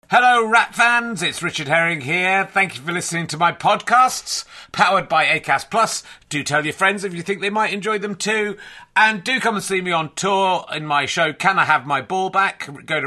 Hello, Rat fans. It's Richard Herring here. Thank you for listening to my podcasts, powered by Acast Plus. Do tell your friends if you think they might enjoy them too. And do come and see me on tour in my show, Can I Have My Ball Back? Go to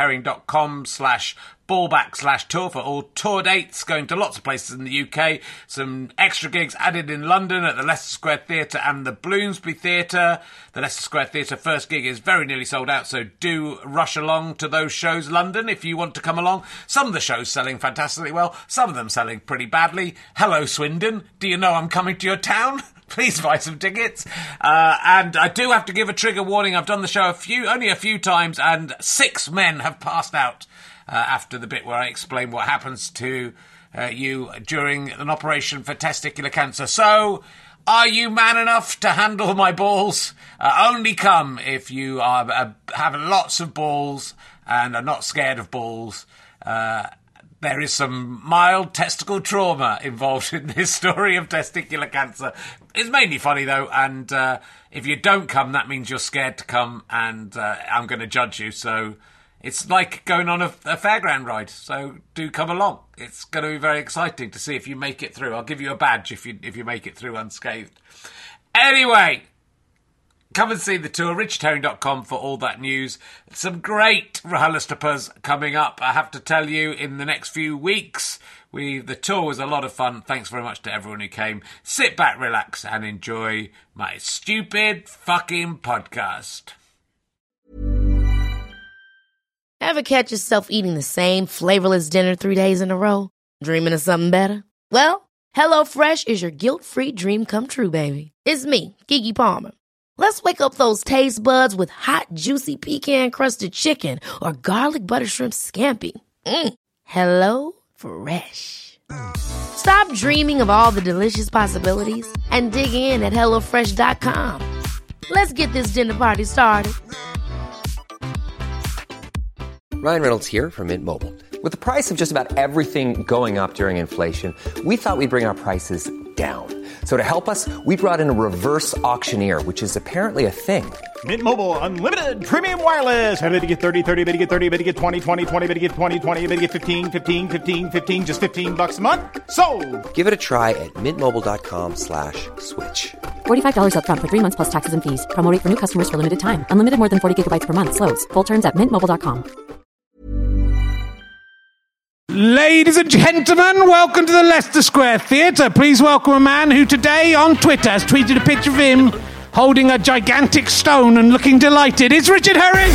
richardherring.com/ballback/tour for all tour dates, going to lots of places in the UK. Some extra gigs added in London at the Leicester Square Theatre and the Bloomsbury Theatre. The Leicester Square Theatre first gig is very nearly sold out, so do rush along to those shows, London, if you want to come along. Some of the shows selling fantastically well, some of them selling pretty badly. Hello, Swindon. Do you know I'm coming to your town? Please buy some tickets. And I do have to give a trigger warning. I've done the show only a few times, and 6 men have passed out after the bit where I explain what happens to you during an operation for testicular cancer. So, are you man enough to handle my balls? Only come if you have lots of balls and are not scared of balls. There is some mild testicle trauma involved in this story of testicular cancer. It's mainly funny, though, and if you don't come, that means you're scared to come, and I'm going to judge you. So it's like going on a fairground ride, so do come along. It's going to be very exciting to see if you make it through. I'll give you a badge if you make it through unscathed. Anyway, come and see the tour, richardherring.com for all that news. Some great RHLSTPs coming up, I have to tell you, in the next few weeks. The tour was a lot of fun. Thanks very much to everyone who came. Sit back, relax, and enjoy my stupid fucking podcast. Ever catch yourself eating the same flavorless dinner 3 days in a row? Dreaming of something better? Well, HelloFresh is your guilt-free dream come true, baby. It's me, Keke Palmer. Let's wake up those taste buds with hot, juicy pecan-crusted chicken or garlic butter shrimp scampi. Hello Fresh. Stop dreaming of all the delicious possibilities and dig in at HelloFresh.com. Let's get this dinner party started. Ryan Reynolds here from Mint Mobile. With the price of just about everything going up during inflation, we thought we'd bring our prices down. So to help us, we brought in a reverse auctioneer, which is apparently a thing. Mint Mobile Unlimited Premium Wireless. How to get 30, 30, bit to get 30, bit to get 20, 20, 20, bit to get 20, 20, bit to get 15, 15, 15, 15, just $15 a month? Sold! Give it a try at mintmobile.com/switch. $45 up front for 3 months plus taxes and fees. Promo rate for new customers for limited time. Unlimited more than 40 gigabytes per month. Slows full terms at mintmobile.com. Ladies and gentlemen, welcome to the Leicester Square Theatre. Please welcome a man who today on Twitter has tweeted a picture of him holding a gigantic stone and looking delighted. It's Richard Herring!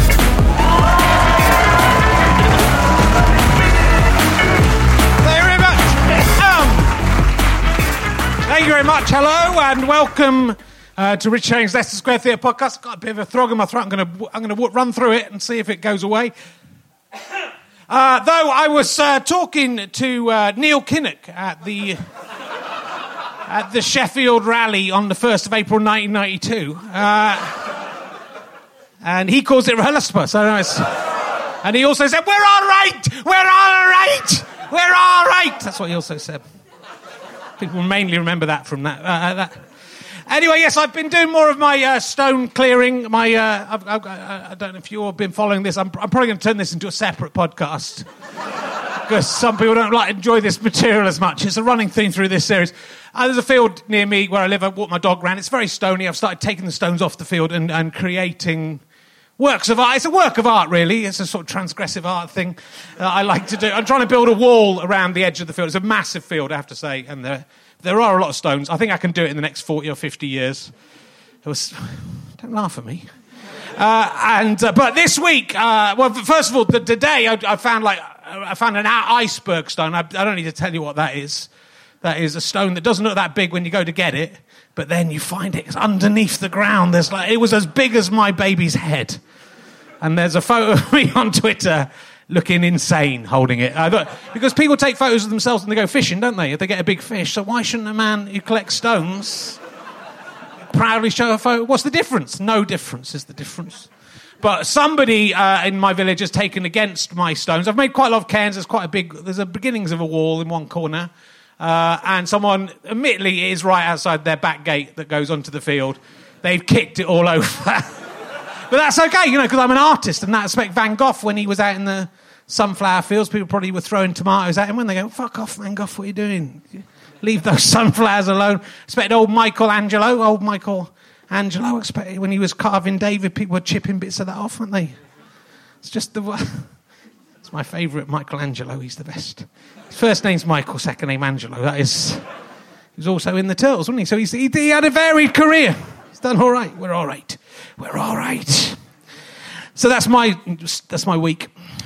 Thank you very much. Hello and welcome to Richard Herring's Leicester Square Theatre podcast. I've got a bit of a throat in my throat. I'm going to run through it and see if it goes away. Though I was talking to Neil Kinnock at the Sheffield Rally on the 1st of April 1992, and he calls it RHLSTP. So and he also said, "We're all right, we're all right, we're all right." That's what he also said. People mainly remember that from that. Anyway, yes, I've been doing more of my stone clearing. I don't know if you've all been following this. I'm probably going to turn this into a separate podcast because some people don't enjoy this material as much. It's a running theme through this series. There's a field near me where I live. I walk my dog around. It's very stony. I've started taking the stones off the field and creating works of art. It's a work of art, really. It's a sort of transgressive art thing I like to do. I'm trying to build a wall around the edge of the field. It's a massive field, I have to say, and there are a lot of stones. I think I can do it in the next 40 or 50 years. Don't laugh at me. But this week, first of all, today I found an iceberg stone. I don't need to tell you what that is. That is a stone that doesn't look that big when you go to get it, but then you find it's underneath the ground. It was as big as my baby's head. And there's a photo of me on Twitter looking insane holding it. Because people take photos of themselves when they go fishing, don't they? If they get a big fish. So why shouldn't a man who collects stones proudly show a photo? What's the difference? No difference is the difference. But somebody in my village has taken against my stones. I've made quite a lot of cairns. There's a beginnings of a wall in one corner. And someone, admittedly, it is right outside their back gate that goes onto the field. They've kicked it all over. But that's okay, because I'm an artist, and that aspect Van Gogh, when he was out in the sunflower fields. People probably were throwing tomatoes at him when they go, fuck off, man, Gough, what are you doing? Leave those sunflowers alone. I expect old Michelangelo, I expect when he was carving David, people were chipping bits of that off, weren't they? It's just it's my favourite Michelangelo, he's the best. His first name's Michael, second name Angelo. He was also in the Turtles, wasn't he? So he had a varied career. He's done all right. We're all right. So that's my week.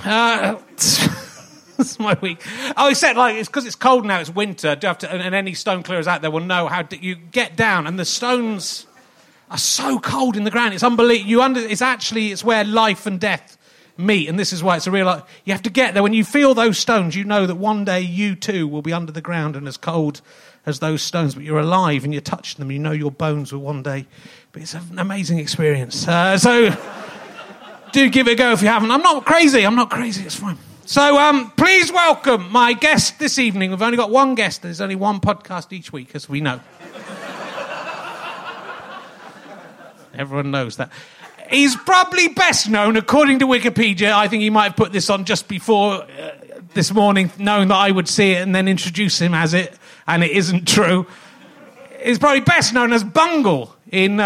That's my week. Oh, he said, it's because it's cold now, it's winter. Do you have to, and any stone clearers out there will know how you get down, and the stones are so cold in the ground. It's unbelievable. It's where life and death meet, and this is why it's a real. You have to get there. When you feel those stones, you know that one day you too will be under the ground and as cold as those stones, but you're alive and you're touching them. You know your bones will one day. But it's an amazing experience. So do give it a go if you haven't. I'm not crazy. It's fine. So please welcome my guest this evening. We've only got one guest. There's only one podcast each week, as we know. Everyone knows that. He's probably best known, according to Wikipedia. I think he might have put this on just before this morning, knowing that I would see it and then introduce him as it, and it isn't true. He's probably best known as Bungle in...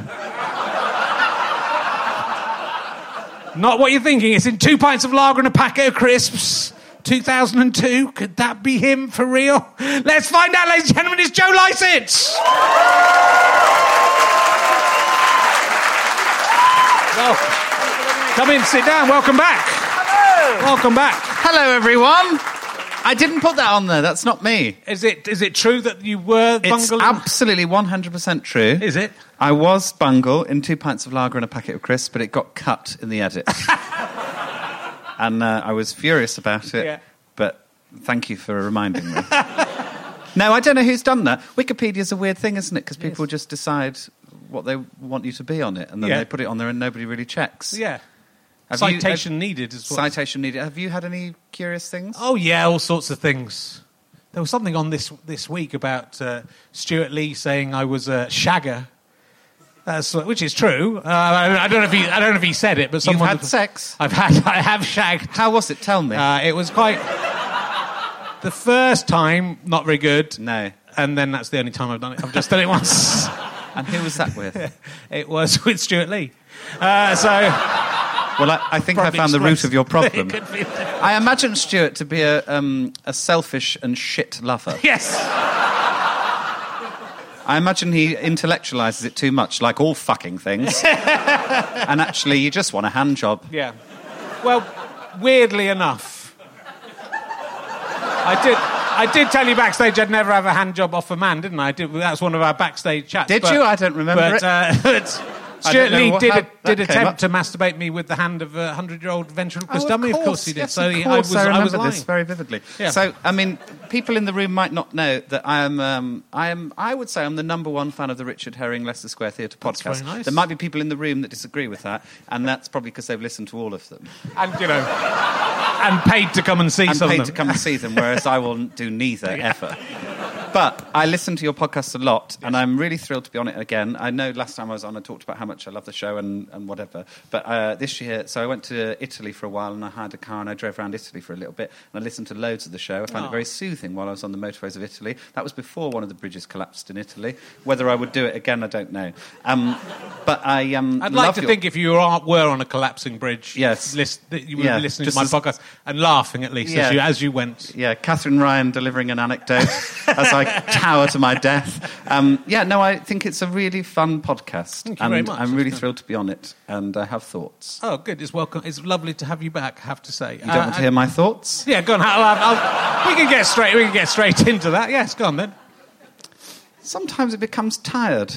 Not what you're thinking. It's in 2 pints of lager and a packet of crisps. 2002. Could that be him for real? Let's find out, ladies and gentlemen. It's Joe Lycett. Well, come in, sit down. Welcome back. Hello. Welcome back. Hello, everyone. I didn't put that on there. That's not me. Is it true that you were Bungle? It's absolutely 100% true. Is it? I was Bungle in 2 pints of lager and a packet of crisps, but it got cut in the edit. And I was furious about it, yeah. But thank you for reminding me. No, I don't know who's done that. Wikipedia's a weird thing, isn't it? Because people just decide what they want you to be on it, and then they put it on there and nobody really checks. Yeah. Citation needed as well. Citation needed. Have you had any curious things? Oh, yeah, all sorts of things. There was something on this week about Stuart Lee saying I was a shagger. Which is true. I don't know if he said it, but someone... You've had sex? I have shagged. How was it? Tell me. It was quite... The first time, not very good. No. And then that's the only time I've done it. I've just done it once. And who was that with? It was with Stuart Lee. Well, I think I found the root of your problem. It could be. I imagine Stuart to be a selfish and shit lover. Yes. I imagine he intellectualises it too much, like all fucking things. And actually, you just want a hand job. Yeah. Well, weirdly enough, I did tell you backstage I'd never have a hand job off a man, didn't I? That was one of our backstage chats. Did you? I don't remember it. But Stuart Lee did attempt to masturbate me with the hand of a 100-year-old ventriloquist dummy. Of course he did. Yes, so I was remember lying. this very vividly. Yeah. So, I mean, people in the room might not know that I would say I'm the number one fan of the Richard Herring Leicester Square Theatre podcast. That's very nice. There might be people in the room that disagree with that, and that's probably because they've listened to all of them. And, and paid to come and see some of them. And paid to come and see them, whereas I will do neither, ever. But I listen to your podcast a lot, and I'm really thrilled to be on it again. I know last time I was on, I talked about how much I love the show and whatever. But this year, so I went to Italy for a while, and I hired a car, and I drove around Italy for a little bit, and I listened to loads of the show. I found it very soothing while I was on the motorways of Italy. That was before one of the bridges collapsed in Italy. Whether I would do it again, I don't know. But I'd like to think if you were on a collapsing bridge, yes, you would be listening to my podcast and laughing at least as you went. Yeah, Catherine Ryan delivering an anecdote as I tower to my death. I think it's a really fun podcast. Thank you very much. I'm really thrilled to be on it, and I have thoughts. Oh, good. It's welcome. It's lovely to have you back, I have to say. You don't want to hear my thoughts? Yeah, go on. We can get straight into that. Yes, go on then. Sometimes it becomes tired.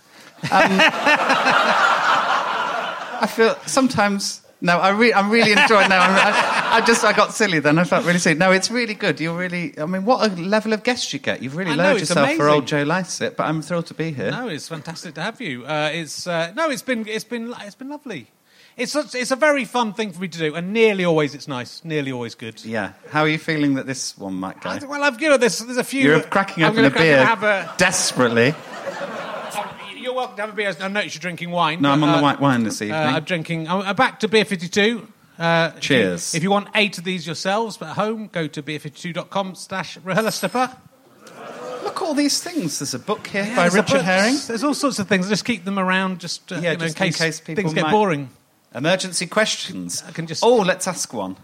I feel sometimes... No, I'm really enjoying now. I got silly then. I felt really silly. No, it's really good. What a level of guest you get. You've really loaded yourself amazing. For old Joe Lycett, but I'm thrilled to be here. No, it's fantastic to have you. It's been lovely. It's a very fun thing for me to do, and nearly always it's nice, nearly always good. Yeah. How are you feeling that this one might go? There's a few. You're cracking open a beer desperately. You're welcome to have a beer. I notice you're drinking wine. No, I'm on the white wine this evening. I'm back to Beer 52. Cheers. If you want 8 of these yourselves at home, go to beer52.com/RHLSTP. Look at all these things. There's a book here by There's a Richard book. Herring. There's all sorts of things. Just keep them around, just, Yeah, in just case people things get might- boring. Emergency questions. I can just- Oh, let's ask one.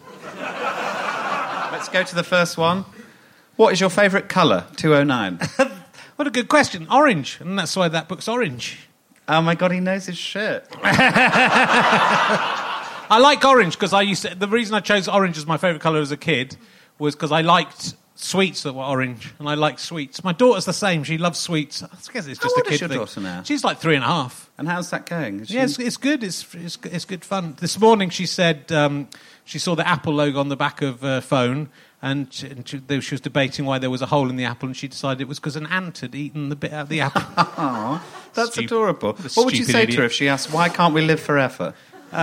Let's go to the first one. What is your favourite colour? 209. What a good question. Orange, and that's why that book's orange. Oh my God, he knows his shirt. I like orange because the reason I chose orange as my favourite colour as a kid was because I liked sweets that were orange, and I like sweets. My daughter's the same. She loves sweets. I guess it's just How old a kid is your thing. daughter now? She's like 3.5. And how's that going? Is Yeah, she- it's good. It's good fun. This morning she said she saw the Apple logo on the back of her phone, and she was debating why there was a hole in the apple, and she decided it was because an ant had eaten the bit out of the apple. Aw, that's Stupid- adorable. the What would you stupid say idiot. to her if she asked, why can't we live forever?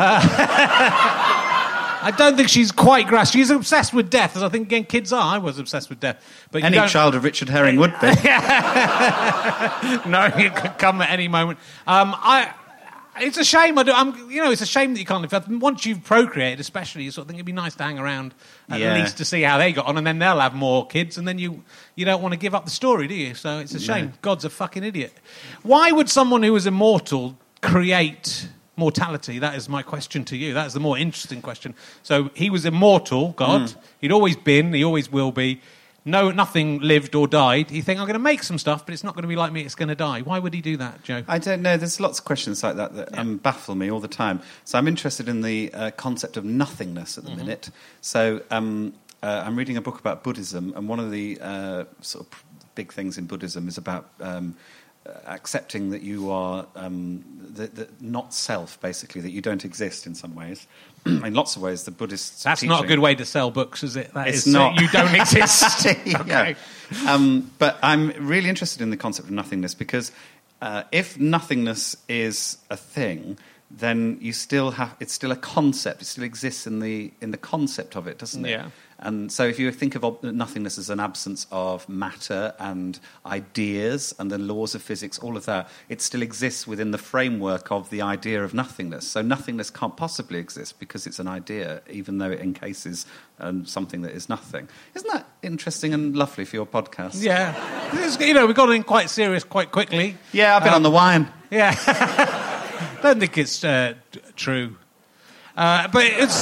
I don't think she's quite grasped. She's obsessed with death, as I think again kids are. I was obsessed with death. But you Any don't- child of Richard Herring would be. No, it could come at any moment. It's a shame. It's a shame that you can't live. Once you've procreated, especially, you sort of think it'd be nice to hang around at Yeah. least to see how they got on, and then they'll have more kids, and then you don't want to give up the story, do you? So it's a shame. God's a fucking idiot. Why would someone who is immortal create mortality? That is my question to you. That is the more interesting question. So he was immortal, God. He'd always been. He always will be. No, nothing lived or died. You think, I'm going to make some stuff, but it's not going to be like me, it's going to die. Why would he do that, Joe? I don't know. There's lots of questions like that baffle me all the time. So I'm interested in the concept of nothingness at the minute. So I'm reading a book about Buddhism, and one of the sort of big things in Buddhism is about accepting that you are the not self, basically, that you don't exist in some ways. In lots of ways, the Buddhist That's teaching, not a good way to sell books, is it? That It's is, not. You don't exist. Yeah. But I'm really interested in the concept of nothingness because if nothingness is a thing, then you still have it's still a concept. It still exists in the concept of it, doesn't it? Yeah. And so if you think of nothingness as an absence of matter and ideas and the laws of physics, all of that, it still exists within the framework of the idea of nothingness. So nothingness can't possibly exist because it's an idea, even though it encases something that is nothing. Isn't that interesting and lovely for your podcast? Yeah. We got in quite serious quite quickly. Yeah, I've been on the wine. Yeah. Don't think it's true. But it's...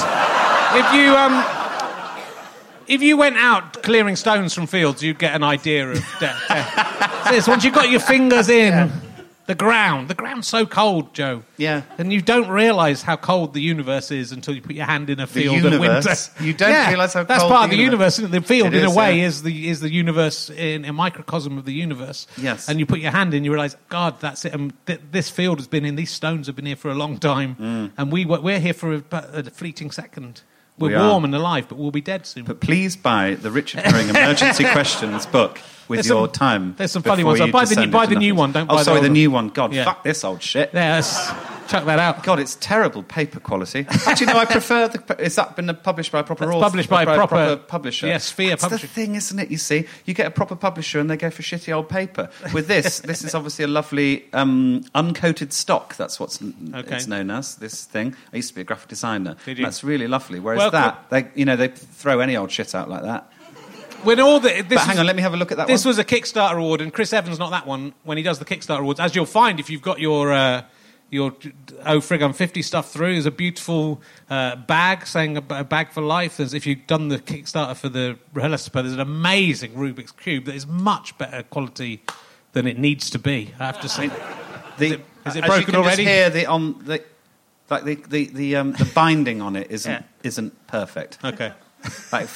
If you went out clearing stones from fields, you'd get an idea of death. Once you've got your fingers in the ground's so cold, Joe. Yeah. And you don't realise how cold the universe is until you put your hand in a field at winter. universe? You don't realise how That's cold part of the the universe. Isn't it? The field, It in is, a way, yeah. is the universe in a microcosm of the universe. Yes. And you put your hand in, you realise, God, that's it. And this field has been in. These stones have been here for a long time, and we're here for a fleeting second. We're We are. warm and alive, but we'll be dead soon. But please buy the Richard Herring Emergency Questions book with There's your some- time. there's some funny before ones. you Buy the descend new into new nothingness. one, don't buy Oh, the sorry, old the one. new one. God, Yeah. fuck this old shit. Yeah, chuck that out. God, it's terrible paper quality. Actually, no, I prefer the... Has that been published by a proper That's author? published by a proper publisher? yeah, Sphere That's publisher. the thing, isn't it? You see, you get a proper publisher and they go for shitty old paper. With this is obviously a lovely uncoated stock. That's what's it's known as, this thing. I used to be a graphic designer. Did you? That's really lovely. Whereas Well, that, they throw any old shit out like that. When all the, But hang on, let me have a look at that This one. was a Kickstarter award, and Chris Evans, not that one, when he does the Kickstarter awards, as you'll find if you've got your Oh Frig, I'm 50 stuff through. There's a beautiful bag saying a bag for life. If you've done the Kickstarter for the RHLSTP, there's an amazing Rubik's Cube that is much better quality than it needs to be, I have to say. Is it as broken you can already? Just hear the binding on it isn't perfect. Okay. Like it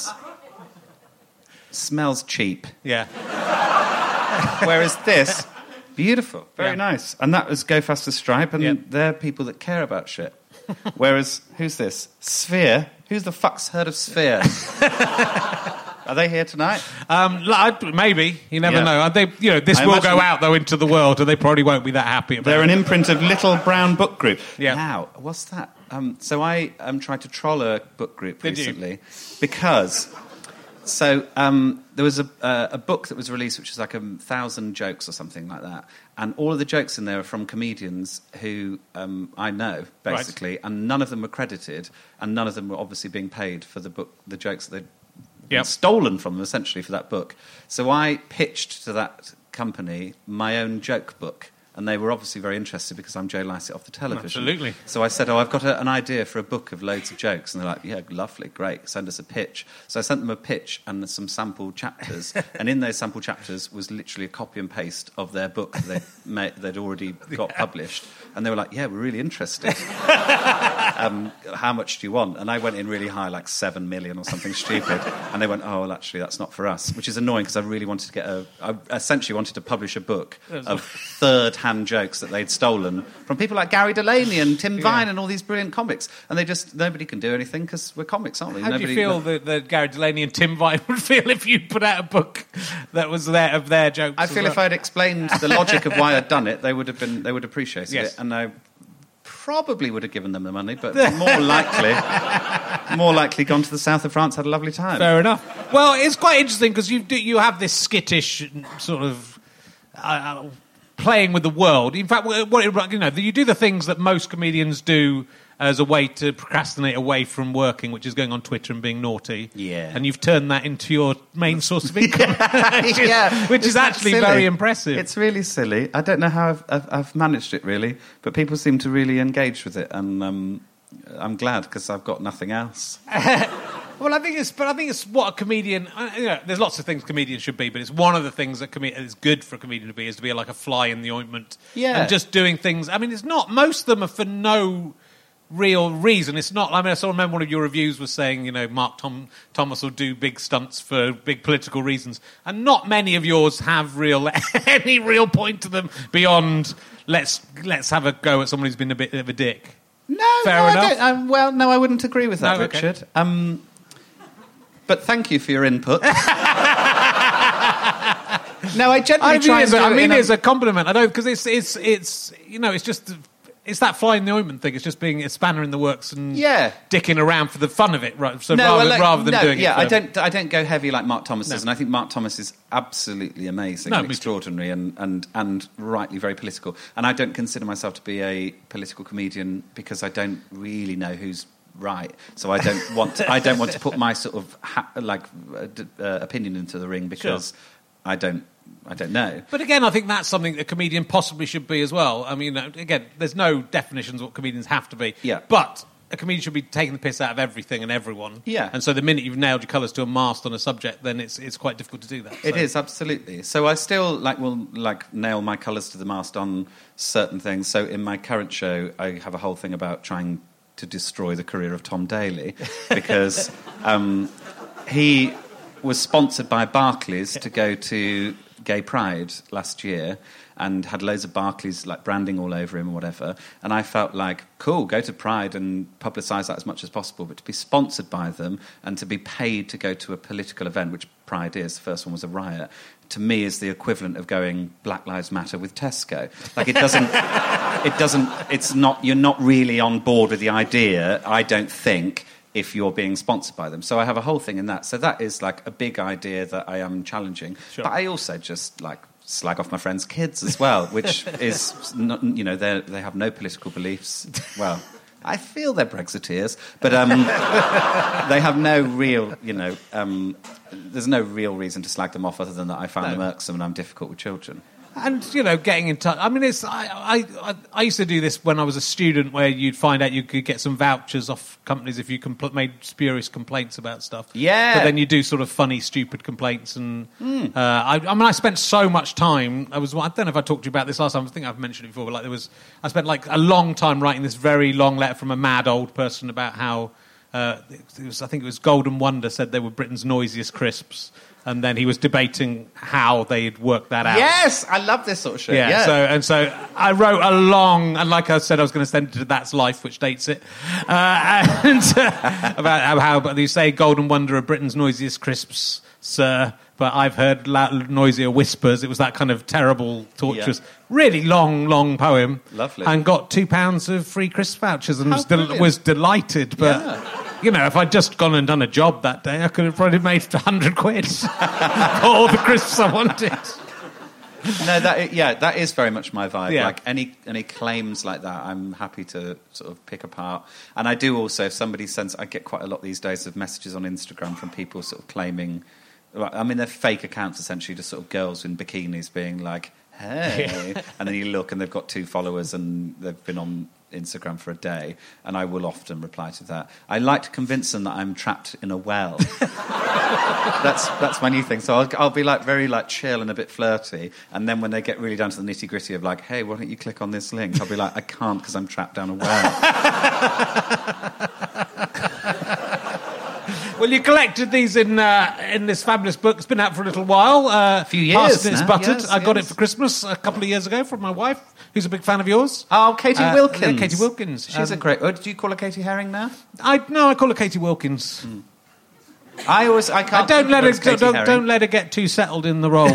smells cheap. Yeah. Whereas this, beautiful, very nice. And that was Go Faster Stripe, and Yep. they're people that care about shit. Whereas, who's this? Sphere? Who's the fuck's heard of Sphere? Are they here tonight? Maybe. You never Yeah. know. This I will imagine- go out, though, into the world, and they probably won't be that happy about They're it. an imprint of Little Brown Book Group. Yeah. Now, what's that? So I tried to troll a book group Did you? recently because So there was a book that was released which is like 1,000 jokes or something like that. And all of the jokes in there are from comedians who I know, basically. Right. And none of them were credited. And none of them were obviously being paid for the book, the jokes that they'd stolen from them, essentially, for that book. So I pitched to that company my own joke book. And they were obviously very interested because I'm Joe Lycett off the television. Absolutely. So I said, I've got an idea for a book of loads of jokes. And they're like, yeah, lovely, great, send us a pitch. So I sent them a pitch and some sample chapters. And in those sample chapters was literally a copy and paste of their book that they'd already got published. And they were like, yeah, we're really interested. How much do you want? And I went in really high, like 7 million or something stupid. And they went, oh, well, actually, that's not for us. Which is annoying because I really wanted to I essentially wanted to publish a book of third-hand jokes that they'd stolen from people like Gary Delaney and Tim Vine and all these brilliant comics. And nobody can do anything because we're comics, aren't we? How do you feel that Gary Delaney and Tim Vine would feel if you put out a book that was of their jokes? I feel if I'd explained the logic of why I'd done it, they would appreciate it. And I probably would have given them the money, but more likely gone to the south of France, had a lovely time. Fair enough. Well, it's quite interesting because you have this skittish sort of playing with the world. In fact, you do the things that most comedians do as a way to procrastinate away from working, which is going on Twitter and being naughty. Yeah. And you've turned that into your main source of income, which is actually silly? Very impressive. It's really silly. I don't know how I've managed it, really, but people seem to really engage with it, and I'm glad because I've got nothing else. Well, I think it's what a comedian. There's lots of things comedians should be, but it's one of the things that is good for a comedian to be is to be like a fly in the ointment. Yeah. And just doing things. I mean, it's not. Most of them are for no real reason. It's not. I mean, I still remember one of your reviews was saying, Mark Thomas will do big stunts for big political reasons, and not many of yours have any real point to them beyond let's have a go at someone who's been a bit of a dick. Fair enough. I wouldn't agree with that, okay. Richard. But thank you for your input. No, I generally try and do it as a compliment. I don't, because it's just it's that fly in the ointment thing. It's just being a spanner in the works and dicking around for the fun of it, right? So rather than doing it. Yeah, I don't go heavy like Mark Thomas does, and I think Mark Thomas is absolutely amazing and extraordinary and rightly very political. And I don't consider myself to be a political comedian because I don't really know who's right. So I don't want to put my sort of opinion into the ring because I don't know. But again, I think that's something a comedian possibly should be as well. I mean, again, there's no definitions of what comedians have to be. Yeah. But a comedian should be taking the piss out of everything and everyone. Yeah. And so the minute you've nailed your colours to a mast on a subject, then it's quite difficult to do that. It is, absolutely. So I still will nail my colours to the mast on certain things. So in my current show, I have a whole thing about trying to destroy the career of Tom Daley because he was sponsored by Barclays to go to Gay Pride last year and had loads of Barclays branding all over him or whatever, and I felt like, cool, go to Pride and publicise that as much as possible, but to be sponsored by them and to be paid to go to a political event, which Pride is, the first one was a riot, to me is the equivalent of going Black Lives Matter with Tesco. You're not really on board with the idea, I don't think, if you're being sponsored by them. So I have a whole thing in that. So that is a big idea that I am challenging. Sure. But I also just slag off my friends' kids as well, which is, not, they have no political beliefs. Well, I feel they're Brexiteers, but they have no real, there's no real reason to slag them off other than that I find them irksome and I'm difficult with children. And, getting in touch. I mean, I used to do this when I was a student where you'd find out you could get some vouchers off companies if you made spurious complaints about stuff. Yeah. But then you do sort of funny, stupid complaints. And I spent so much time. I don't know if I talked to you about this last time. I think I've mentioned it before. But I spent a long time writing this very long letter from a mad old person about how I think it was Golden Wonder said they were Britain's noisiest crisps. And then he was debating how they had worked that out. Yes, I love this sort of shit. Yeah. So I wrote a long, and like I said, I was going to send it to That's Life, which dates it, about how you say Golden Wonder are Britain's noisiest crisps, sir. But I've heard noisier whispers. It was that kind of terrible, torturous, really long poem. Lovely. And got £2 of free crisp vouchers and was delighted. But You know, if I'd just gone and done a job that day, I could have probably made 100 quid for all the crisps I wanted. No, that is very much my vibe. Yeah. Like any claims like that, I'm happy to sort of pick apart. And I do also, if somebody sends, I get quite a lot these days of messages on Instagram from people sort of claiming, I mean, they're fake accounts essentially, just sort of girls in bikinis being like, hey, and then you look and they've got 2 followers and they've been on Instagram for a day, and I will often reply to that. I like to convince them that I'm trapped in a well. That's my new thing. So I'll be like very like chill and a bit flirty, and then when they get really down to the nitty gritty of like, hey, why don't you click on this link? I'll be like, I can't because I'm trapped down a well. Well, you collected these in this fabulous book. It's been out for a little while. A few years Past It's now. Buttered. Yes, I got it yes. for Christmas a couple of years ago from my wife, who's a big fan of yours. Oh, Katie Wilkins. Yeah, Katie Wilkins. She's a great... do you call her Katie Herring now? I call her Katie Wilkins. I can't... Don't let her Katie Herring. don't let her get too settled in the role,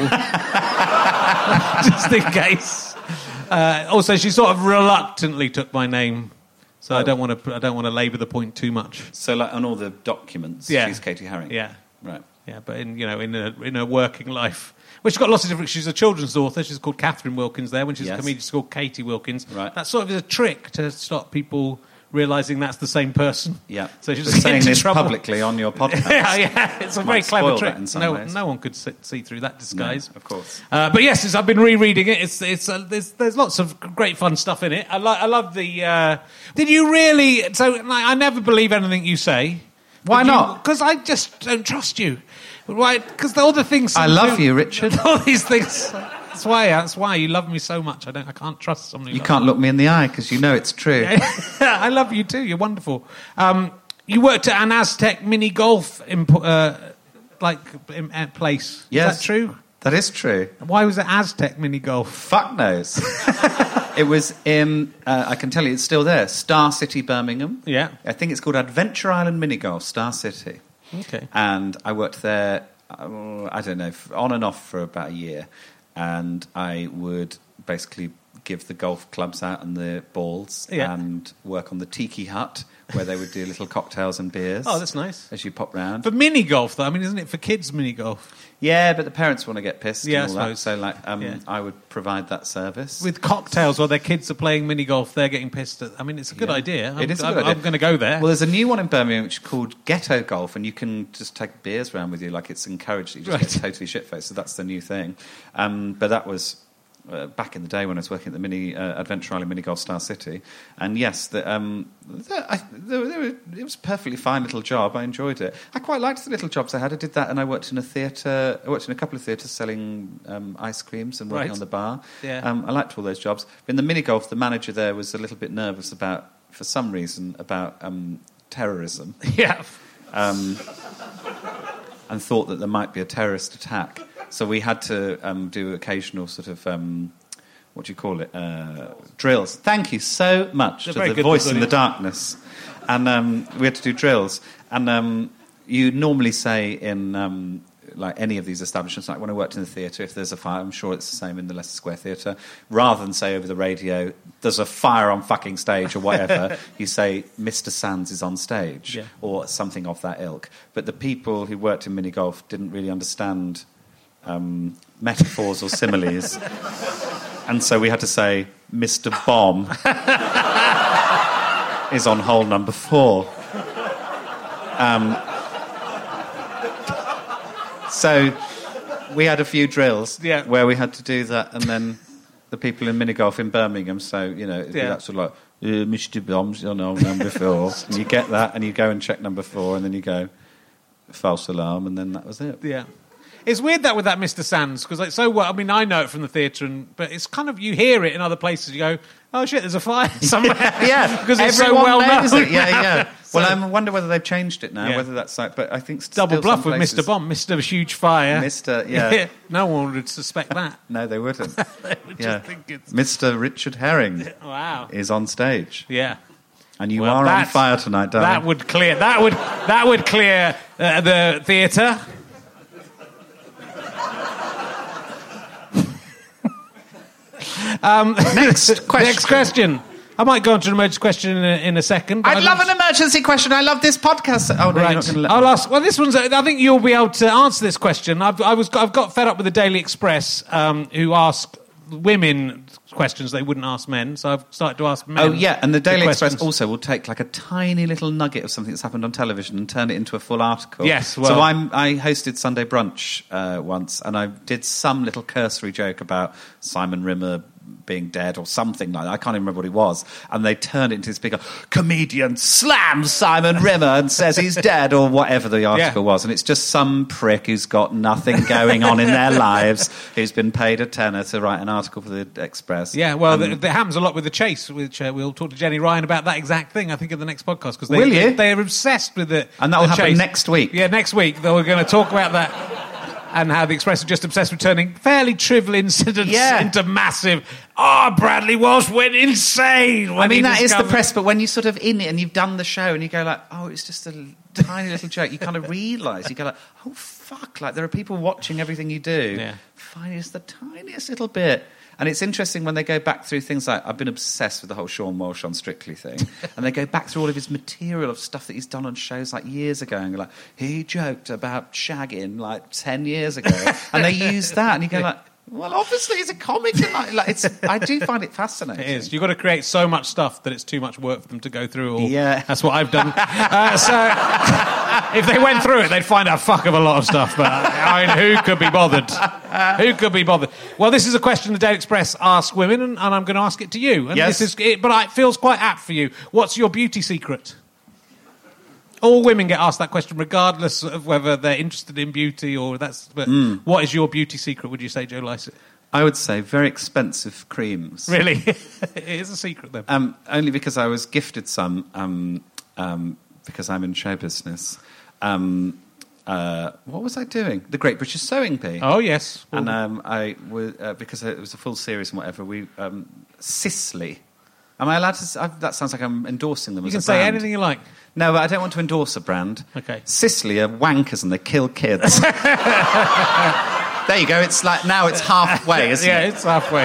just in case. Also, she sort of reluctantly took my name, so I don't want to labour the point too much. So, like on all the documents, she's Katie Herring. Yeah, right. Yeah, but in her working life, well, she's got lots of different. She's a children's author. She's called Catherine Wilkins there. When she's a comedian, she's called Katie Wilkins. Right. That sort of is a trick to stop people realising that's the same person. Yeah. So she's Just saying into this trouble publicly on your podcast. yeah. It's a very clever spoil trick. that in some ways. No one could see through that disguise. No, of course. But yes, I've been rereading it. There's lots of great fun stuff in it. I love the. Did you really? So I never believe anything you say. Why not? Because I just don't trust you. Right? Because all the things. I love you, Richard. All these things. That's why you love me so much. I can't trust somebody. You can't look me in the eye because you know it's true. I love you too. You're wonderful. You worked at an Aztec mini golf place. Yes. Is that true? That is true. Why was it Aztec mini golf? Fuck knows. It was in, I can tell you, it's still there, Star City, Birmingham. Yeah. I think it's called Adventure Island Mini Golf, Star City. Okay. And I worked there, I don't know, on and off for about a year. And I would basically give the golf clubs out and the balls and work on the tiki hut where they would do little cocktails and beers. Oh, that's nice. As you pop round. For mini golf, though, I mean, isn't it for kids mini golf? Yeah, but the parents want to get pissed Yeah, and all I that. suppose. So, I would provide that service. With cocktails while their kids are playing mini golf, they're getting pissed at. I mean, it's a good idea. It is a good idea. I'm going to go there. Well, there's a new one in Birmingham which is called Ghetto Golf, and you can just take beers around with you. Like, it's encouraged that you just get totally shit-faced. So that's the new thing. But that was back in the day when I was working at the Adventure Island Mini Golf Star City. And yes, it was a perfectly fine little job. I enjoyed it. I quite liked the little jobs I had. I did that, and I worked in a theatre. I worked in a couple of theatres selling ice creams and working on the bar. Yeah. I liked all those jobs. In the mini golf, the manager there was a little bit nervous for some reason, about terrorism. Yeah. And thought that there might be a terrorist attack. So we had to do occasional sort of, what do you call it, drills. Thank you so much to the voice in the darkness. And we had to do drills. And you normally say in like any of these establishments, like when I worked in the theatre, if there's a fire, I'm sure it's the same in the Leicester Square Theatre, rather than say over the radio, there's a fire on fucking stage or whatever, you say, Mr. Sands is on stage, or something of that ilk. But the people who worked in mini golf didn't really understand metaphors or similes. And so we had to say, Mr. Bomb is on hole number 4. So we had a few drills where we had to do that, and then the people in mini golf in Birmingham, so, you know, it'd be that sort of like, Mr. Bomb's on hole number 4. And you get that, and you go and check number 4, and then you go, false alarm, and then that was it. Yeah. It's weird that with that Mr. Sands, because like, so well, I mean, I know it from the theatre, but it's kind of, you hear it in other places, you go, oh shit, there's a fire somewhere. Because it's so well known. It. Yeah. Well, I wonder whether they've changed it now, whether that's like, but I think double bluff with Mr. Bomb, Mr. Huge Fire. Mr. No one would suspect that. No, they wouldn't. They would just think it's... Mr. Richard Herring is on stage. Yeah. And you are on fire tonight, darling. That would clear the theatre. Next question. I might go on to an emergency question in a second. I'd love an emergency question. I love this podcast. Oh, no, Right. you're not gonna I'll ask. Well, this one's. I think you'll be able to answer this question. I've got fed up with the Daily Express, who ask women questions they wouldn't ask men. So I've started to ask men. Oh, yeah, and the Daily Express questions. also will take like a tiny little nugget of something that's happened on television and turn it into a full article. Yes, well- So I hosted Sunday Brunch once, and I did some little cursory joke about Simon Rimmer being dead or something like that. I can't even remember what he was. And they turned it into this big comedian slams Simon Rimmer and says he's dead or whatever the article was. And it's just some prick who's got nothing going on in their lives who's been paid a tenner to write an article for the Express. Yeah, well, that happens a lot with The Chase, which we'll talk to Jenny Ryan about that exact thing, I think, in the next podcast. Because Will you? They're obsessed with it. And that will The happen Chase. next week. Yeah, next week. We're going to talk about that. And how the Express are just obsessed with turning fairly trivial incidents into massive. Oh, Bradley Walsh went insane. I mean, that is the press, but when you're sort of in it and you've done the show and you go like, oh, it's just a tiny little joke, you kind of realise, you go like, oh, fuck, like there are people watching everything you do. Yeah. Fine, it's the tiniest little bit. And it's interesting when they go back through things like, I've been obsessed with the whole Sean Walsh on Strictly thing, and they go back through all of his material of stuff that he's done on shows like years ago, and you're like, he joked about shagging like 10 years ago, and they use that, and you go like, well, obviously he's a comic, and I do find it fascinating. It is. You've got to create so much stuff that it's too much work for them to go through all. Yeah. That's what I've done. So if they went through it, they'd find out a fuck of a lot of stuff. But I mean, who could be bothered? Who could be bothered? Well, this is a question the Daily Express asks women, and I'm going to ask it to you. And Yes. this is it, but it feels quite apt for you. What's your beauty secret? All women get asked that question, regardless of whether they're interested in beauty or that's. But what is your beauty secret? Would you say, Joe Lycett? I would say very expensive creams. Really, it is a secret then. Only because I was gifted some because I'm in show business. What was I doing? The Great British Sewing Bee. Oh yes, And I was because it was a full series and whatever. We Sisley. Am I allowed to? That sounds like I'm endorsing them. you as can a say brand. anything you like. No, but I don't want to endorse a brand. Okay. Sisley are wankers and they kill kids. There you go. It's like now it's halfway, isn't Yeah, it? it's halfway.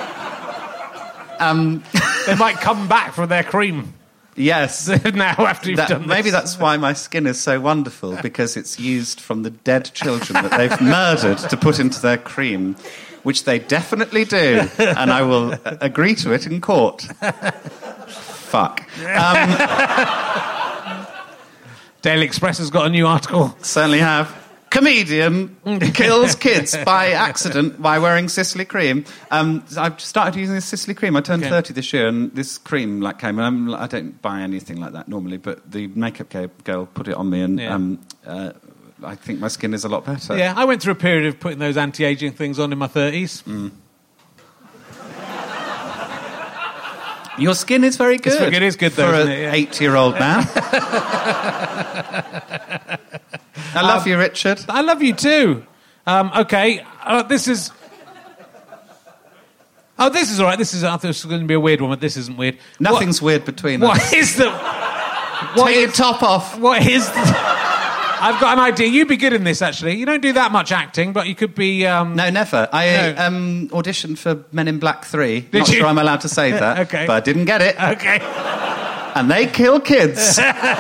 They might come back for their cream Yes. now after you've done this. Maybe that's why my skin is so wonderful, because it's used from the dead children that they've murdered to put into their cream, which they definitely do, and I will agree to it in court. Fuck. Daily Express has got a new article. Certainly have. Comedian kills kids by accident by wearing Sisley cream. I've started using this Sisley cream. I turned 30 this year, and this cream came. And I don't buy anything like that normally, but the makeup girl put it on me, and I think my skin is a lot better. Yeah, I went through a period of putting those anti-aging things on in my 30s. Your skin is very good. It is good, though, for isn't an it? Yeah. 80-year-old man. I love you, Richard. I love you too. Okay, this is... Oh, this is all right. I thought this was going to be a weird one, but this isn't weird. Nothing's weird between What us. is the... Take your top off. What is the... I've got an idea. You'd be good in this, actually. You don't do that much acting, but you could be... No, never. I auditioned for Men in Black 3. Not you? sure I'm allowed to say that, Okay. but I didn't get it. Okay. And they kill kids.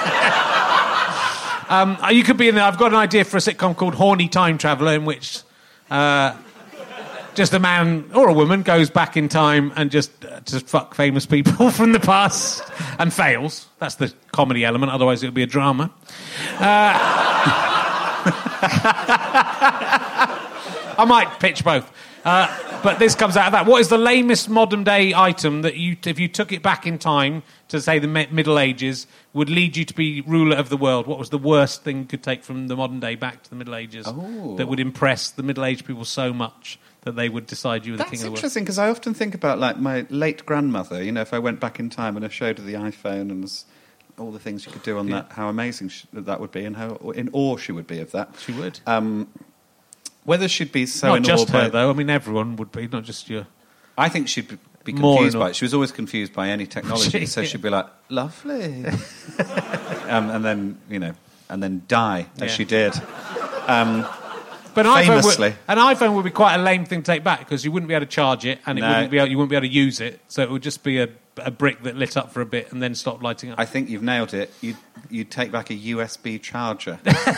You could be in there. I've got an idea for a sitcom called Horny Time Traveller, in which just a man or a woman goes back in time and just fuck famous people from the past and fails. That's the comedy element. Otherwise, it would be a drama. I might pitch both. But this comes out of that. What is the lamest modern-day item that you, if you took it back in time to, say, the Middle Ages, would lead you to be ruler of the world? What was the worst thing you could take from the modern day back to the Middle Ages that would impress the middle-aged people so much that they would decide you were the king That's of the world? interesting, because I often think about, like, my late grandmother. You know, if I went back in time and I showed her the iPhone and all the things you could do on that, how amazing that would be, and how in awe she would be of that. She would. Whether she'd be so Not in just awe her, by... though. I mean, everyone would be, not just you. I think she'd be More confused in by awe. it. She was always confused by any technology, so she'd be like, lovely. And then, you know, and then die, as she did. But an Famously. iPhone would be quite a lame thing to take back, because you wouldn't be able to charge it, and you wouldn't be able to use it. So it would just be a a brick that lit up for a bit and then stopped lighting up. I think you've nailed it. You take back a USB charger.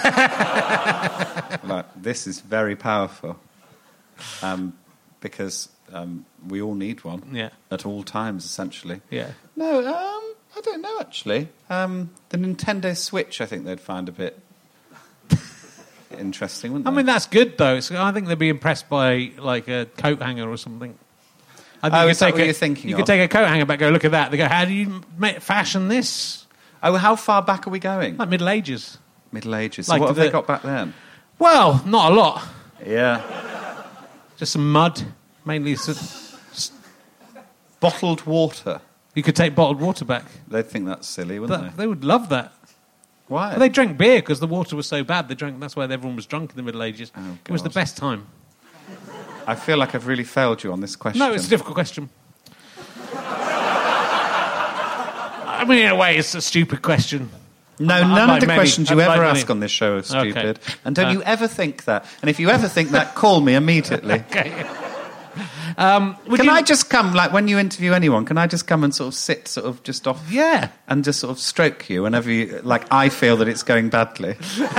Like, this is very powerful. Because we all need one at all times, essentially. Yeah. No, I don't know, actually. The Nintendo Switch, I think they'd find a bit interesting, wouldn't they? I mean, that's good, though. I think they'd be impressed by, like, a coat hanger or something. I think is that what you're thinking You of? could take a coat hanger back, go, look at that. They go, how do you fashion this? Oh, how far back are we going? Like Middle Ages. Middle Ages. So Like what have they got back then? Well, not a lot. Yeah. Just some mud, mainly. Bottled water. You could take bottled water back. They'd think that's silly, wouldn't they? They would love that. Why? Well, they drank beer because the water was so bad. That's why everyone was drunk in the Middle Ages. Oh, it was the best time. I feel like I've really failed you on this question. No, it's a difficult question. I mean, in a way, it's a stupid question. No, none of the questions you ever ask on this show are stupid. Okay. And don't you ever think that. And if you ever think that, call me immediately. Okay. Can I just come, like, when you interview anyone, can I just come and sort of sit sort of just off? Yeah. And just sort of stroke you whenever you, like, I feel that it's going badly.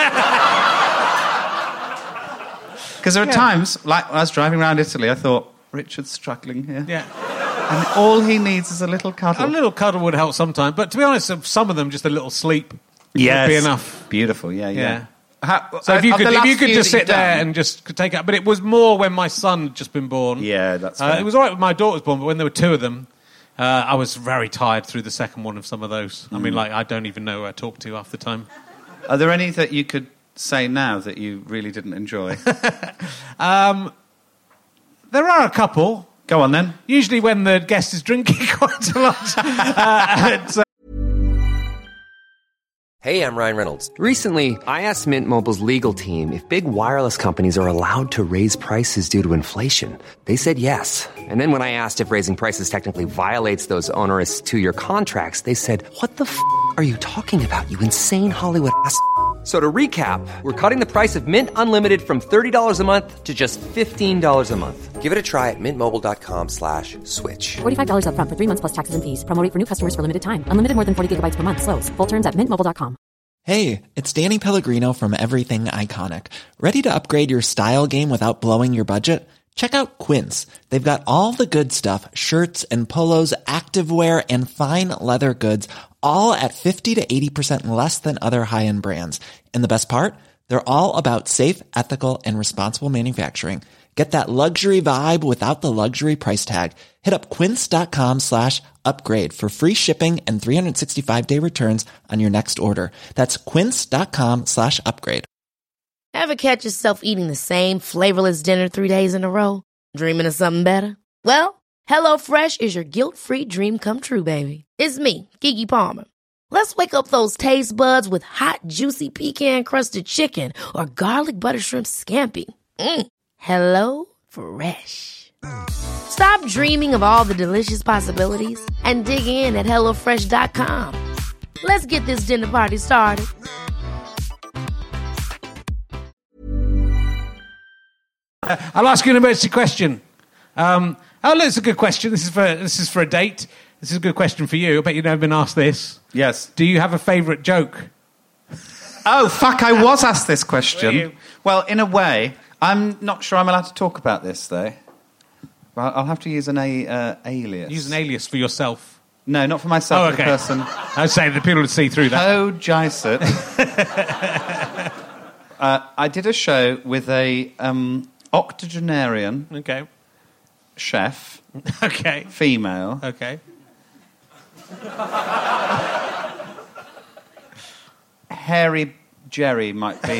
Because there are times, like when I was driving around Italy, I thought, Richard's struggling here. Yeah. And all he needs is a little cuddle. A little cuddle would help sometimes. But to be honest, some of them, just a little sleep would be enough. Beautiful, yeah. So if you could just sit there and just take it. But it was more when my son had just been born. Yeah, that's fair. It was all right when my daughter was born, but when there were two of them, I was very tired through the second one of some of those. I mean, like, I don't even know who I talked to half the time. Are there any that you could say now that you really didn't enjoy? There are a couple. Go on, then. Usually when the guest is drinking quite a lot. Hey, I'm Ryan Reynolds. Recently, I asked Mint Mobile's legal team if big wireless companies are allowed to raise prices due to inflation. They said yes. And then when I asked if raising prices technically violates those onerous 2-year contracts, they said, what the f*** are you talking about, you insane Hollywood ass f- So to recap, we're cutting the price of Mint Unlimited from $30 a month to just $15 a month. Give it a try at mintmobile.com/switch. $45 up front for 3 months plus taxes and fees. Promo rate for new customers for limited time. Unlimited more than 40 gigabytes per month. Slows full terms at mintmobile.com. Hey, it's Danny Pellegrino from Everything Iconic. Ready to upgrade your style game without blowing your budget? Check out Quince. They've got all the good stuff, shirts and polos, activewear, and fine leather goods, all at 50 to 80% less than other high-end brands. And the best part? They're all about safe, ethical, and responsible manufacturing. Get that luxury vibe without the luxury price tag. Hit up quince.com/upgrade for free shipping and 365-day returns on your next order. That's quince.com/upgrade. Ever catch yourself eating the same flavorless dinner 3 days in a row? Dreaming of something better? Well, HelloFresh is your guilt-free dream come true, baby. It's me, Keke Palmer. Let's wake up those taste buds with hot, juicy pecan-crusted chicken or garlic butter shrimp scampi. Hello Fresh. Stop dreaming of all the delicious possibilities and dig in at HelloFresh.com. Let's get this dinner party started. I'll ask you an emergency question. It's a good question. This is for a date. This is a good question for you. I bet you've never been asked this. Yes. Do you have a favourite joke? Oh, fuck, I was asked this question. Were you? Well, in a way, I'm not sure I'm allowed to talk about this, though. Well, I'll have to use an alias. Use an alias for yourself. No, not for myself, okay. the person. I'd say that people would see through that. Oh, Jysett. I did a show with a octogenarian chef. Okay. Female. Okay. Hairy Jerry might be.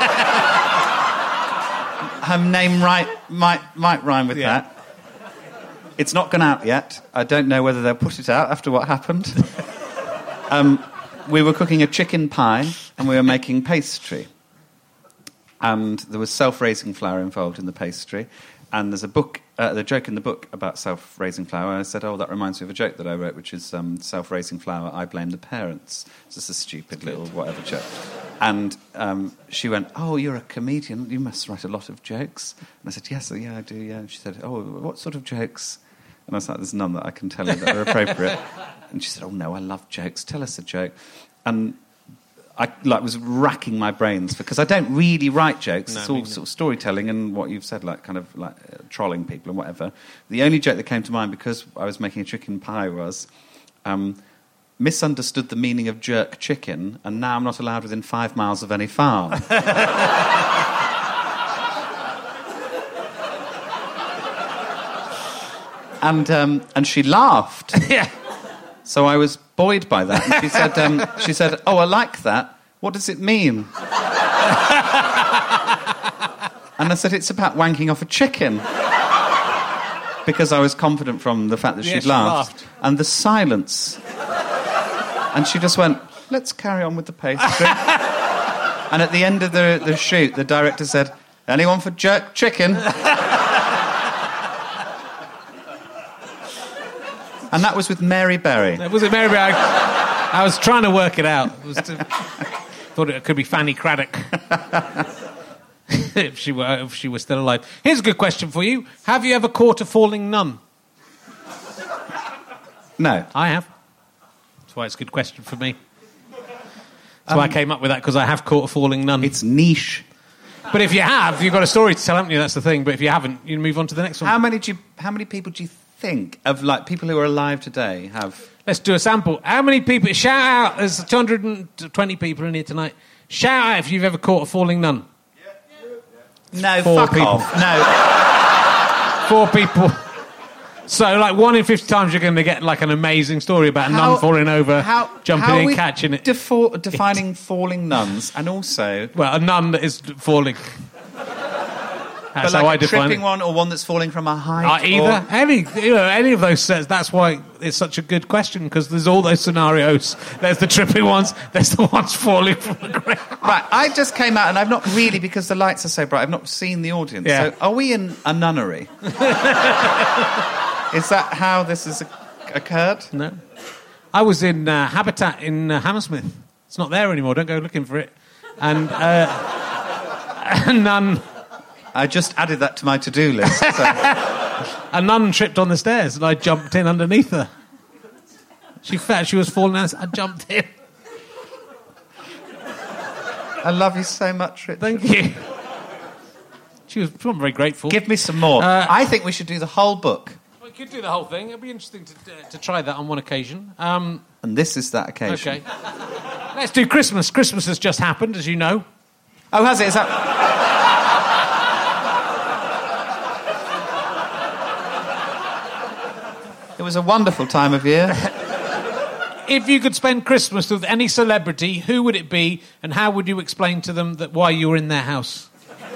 Her name might rhyme with that. It's not gone out yet. I don't know whether they'll put it out after what happened. We were cooking a chicken pie and we were making pastry. And there was self-raising flour involved in the pastry. And there's a book, the joke in the book about self-raising flour. And I said, that reminds me of a joke that I wrote, which is self-raising flour, I blame the parents. It's just a stupid little whatever joke. And she went, you're a comedian. You must write a lot of jokes. And I said, yes, yeah, I do, yeah. And she said, what sort of jokes And I was like, there's none that I can tell you that are appropriate. And she said, oh, no, I love jokes. Tell us a joke. And I was racking my brains because I don't really write jokes. No, it's all sort of storytelling and what you've said, trolling people and whatever. The only joke that came to mind, because I was making a chicken pie, was misunderstood the meaning of jerk chicken, and now I'm not allowed within 5 miles of any farm. And she laughed. Yeah. So I was buoyed by that. And she said, oh, I like that. What does it mean? And I said, it's about wanking off a chicken. Because I was confident from the fact that she'd laughed. And the silence. And she just went, let's carry on with the pastry. And at the end of the shoot, the director said, anyone for jerk chicken? And that was with Mary Berry. Was it Mary Berry? I was trying to work it out. Thought it could be Fanny Craddock. if she were still alive. Here's a good question for you. Have you ever caught a falling nun? No. I have. That's why it's a good question for me. That's why I came up with that, because I have caught a falling nun. It's niche. But if you have, you've got a story to tell, haven't you? That's the thing. But if you haven't, you move on to the next one. How many people do you think of, people who are alive today have? Let's do a sample. How many people? Shout out. There's 220 people in here tonight. Shout out if you've ever caught a falling nun. No, 4 fuck people. off. No. 4 people. So, 1 in 50 times you're going to get, an amazing story about a nun falling over, jumping in, catching it. Defining falling nuns, and also... Well, a nun that is falling. That's how I define it. A tripping one, or one that's falling from a height? Either. Any of those sets. That's why it's such a good question, because there's all those scenarios. There's the tripping ones, there's the ones falling from the ground. Right, I just came out, and I've not really, because the lights are so bright, I've not seen the audience. Yeah. So are we in a nunnery? Is that how this has occurred? No. I was in Habitat in Hammersmith. It's not there anymore. Don't go looking for it. And a nun... I just added that to my to-do list. So. A nun tripped on the stairs and I jumped in underneath her. She was falling down. I jumped in. I love you so much, Richard. Thank you. She wasn't very grateful. Give me some more. I think we should do the whole book. We could do the whole thing. It'd be interesting to try that on one occasion. And this is that occasion. Okay. Let's do Christmas. Christmas has just happened, as you know. Oh, has it? Is that... It was a wonderful time of year. If you could spend Christmas with any celebrity, who would it be, and how would you explain to them why you were in their house?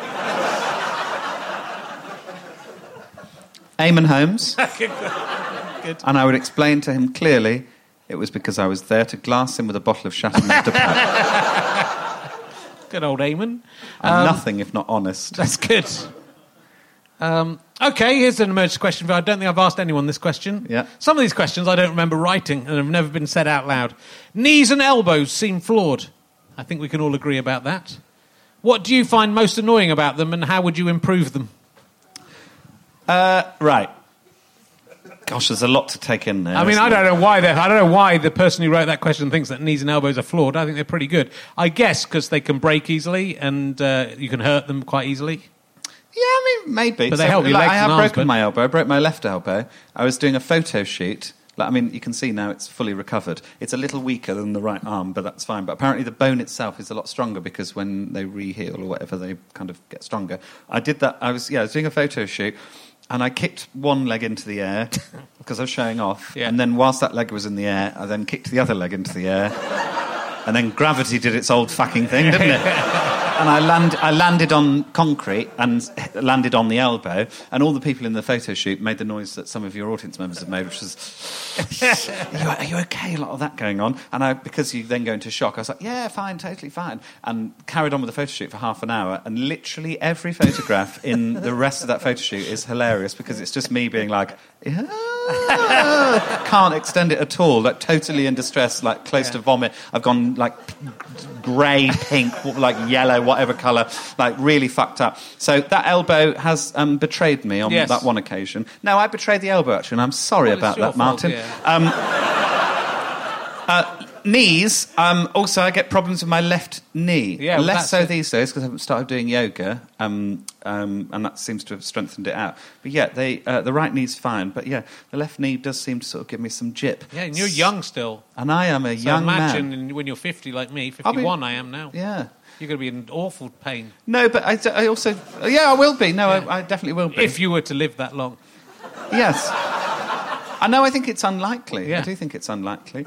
Eamon Holmes. Good. And I would explain to him clearly it was because I was there to glass him with a bottle of Chateauneuf de Pape. Good old Eamon. And nothing if not honest. That's good. Okay, here's an emergency question. But I don't think I've asked anyone this question. Yeah. Some of these questions I don't remember writing and have never been said out loud. Knees and elbows seem flawed. I think we can all agree about that. What do you find most annoying about them, and how would you improve them? Right. Gosh, there's a lot to take in there. I mean, I don't know why the person who wrote that question thinks that knees and elbows are flawed. I think they're pretty good. I guess because they can break easily and you can hurt them quite easily. Yeah, I mean, maybe. But they help your legs I have and arms, broken my elbow. I broke my left elbow. I was doing a photo shoot. You can see now it's fully recovered. It's a little weaker than the right arm, but that's fine. But apparently the bone itself is a lot stronger because when they re-heal or whatever, they kind of get stronger. I did that. I was doing a photo shoot, and I kicked one leg into the air because I was showing off. Yeah. And then whilst that leg was in the air, I then kicked the other leg into the air. And then gravity did its old fucking thing, didn't it? And I landed on concrete and landed on the elbow, and all the people in the photo shoot made the noise that some of your audience members have made, which was, are you okay? A lot of that going on. And because you then go into shock, I was like, yeah, fine, totally fine. And carried on with the photo shoot for half an hour, and literally every photograph in the rest of that photo shoot is hilarious because it's just me being like, yeah... can't extend it at all. Like totally in distress, like close to vomit. I've gone like grey, pink, like yellow, whatever colour, like really fucked up. So that elbow has betrayed me on that one occasion. No, I betrayed the elbow actually, and I'm sorry about that, Martin. Knees. Also, I get problems with my left knee. Yeah, well, less so these days because I've started doing yoga, and that seems to have strengthened it out. But yeah, the right knee's fine. But yeah, the left knee does seem to sort of give me some jip. Yeah, and you're young still. And I am a young imagine man. when you're 50 like me, 51 I am now. Yeah. You're going to be in awful pain. No, but I also... Yeah, I will be. No, yeah. I definitely will be. If you were to live that long. Yes. I know, I think it's unlikely. Yeah. I do think it's unlikely.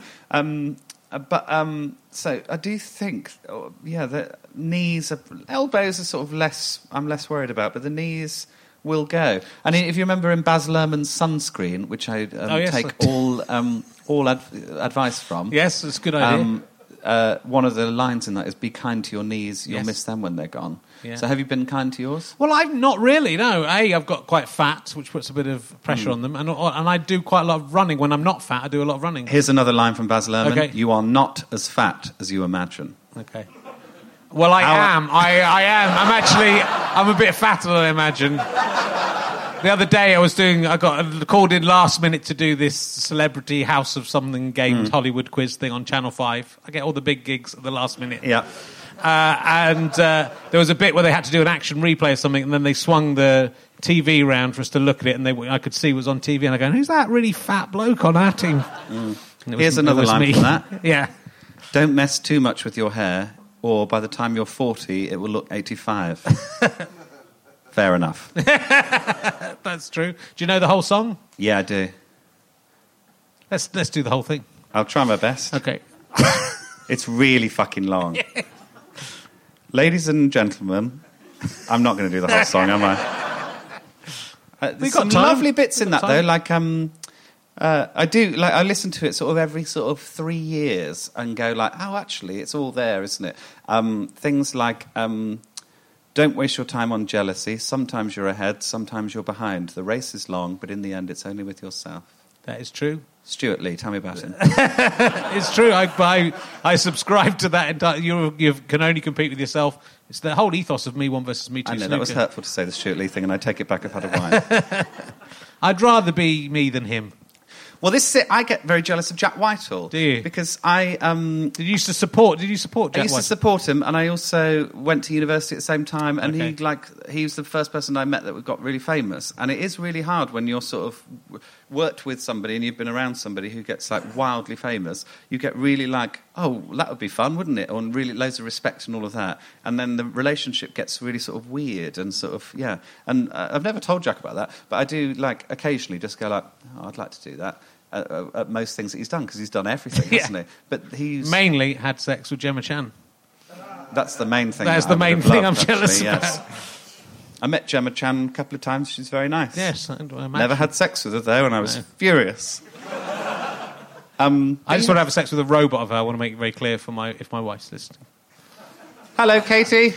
So I do think, the knees, elbows are sort of I'm less worried about, but the knees will go. And if you remember in Baz Luhrmann's Sunscreen, which I take all advice from. Yes, it's a good idea. One of the lines in that is, be kind to your knees, you'll miss them when they're gone. Yeah. So have you been kind to yours? Well, I've not really, no. I've got quite fat, which puts a bit of pressure on them. And I do quite a lot of running. When I'm not fat, I do a lot of running. Here's another line from Baz Luhrmann. Okay. You are not as fat as you imagine. Okay. Well, I am. I am. I'm a bit fatter than I imagine. The other day I got called in last minute to do this Celebrity House of Something Games Hollywood quiz thing on Channel 5. I get all the big gigs at the last minute. Yeah. And there was a bit where they had to do an action replay or something, and then they swung the TV round for us to look at it, and I could see it was on TV, and I go, who's that really fat bloke on our team? Here's another line from that. Yeah. Don't mess too much with your hair, or by the time you're 40, it will look 85. Fair enough. That's true. Do you know the whole song? Yeah, I do. Let's do the whole thing. I'll try my best. Okay. It's really fucking long. Yeah. Ladies and gentlemen, I'm not going to do the whole song, am I? There's some lovely bits in that, though. Like, I do. Like, I listen to it sort of every sort of 3 years and go like, oh, actually, it's all there, isn't it? Things like, don't waste your time on jealousy. Sometimes you're ahead, sometimes you're behind. The race is long, but in the end, it's only with yourself. That is true. Stuart Lee, tell me about him. It's true. I subscribe to that. You can only compete with yourself. It's the whole ethos of Me One versus Me Two. I know, snooker. That was hurtful to say the Stuart Lee thing, and I take it back. I've had a wine. I'd rather be me than him. Well, this is it. I get very jealous of Jack Whitehall. Do you? Because I... Did you support Jack Whitehall? I used to support him, and I also went to university at the same time, and he was the first person I met that got really famous. And it is really hard when you're sort of worked with somebody and you've been around somebody who gets like wildly famous. You get really like, oh, that would be fun, wouldn't it? And really loads of respect and all of that. And then the relationship gets really sort of weird and sort of, yeah. And I've never told Jack about that, but I do like occasionally just go like, oh, I'd like to do that. At most things that he's done, because he's done everything, hasn't he? But he's mainly had sex with Gemma Chan. That's the main thing. That's the main thing I'm jealous about. Yes. I met Gemma Chan a couple of times. She's very nice. Yes, I imagine. Never had sex with her though, and I was furious. I just want to have sex with a robot of her. I want to make it very clear for if my wife's listening. Hello, Katie.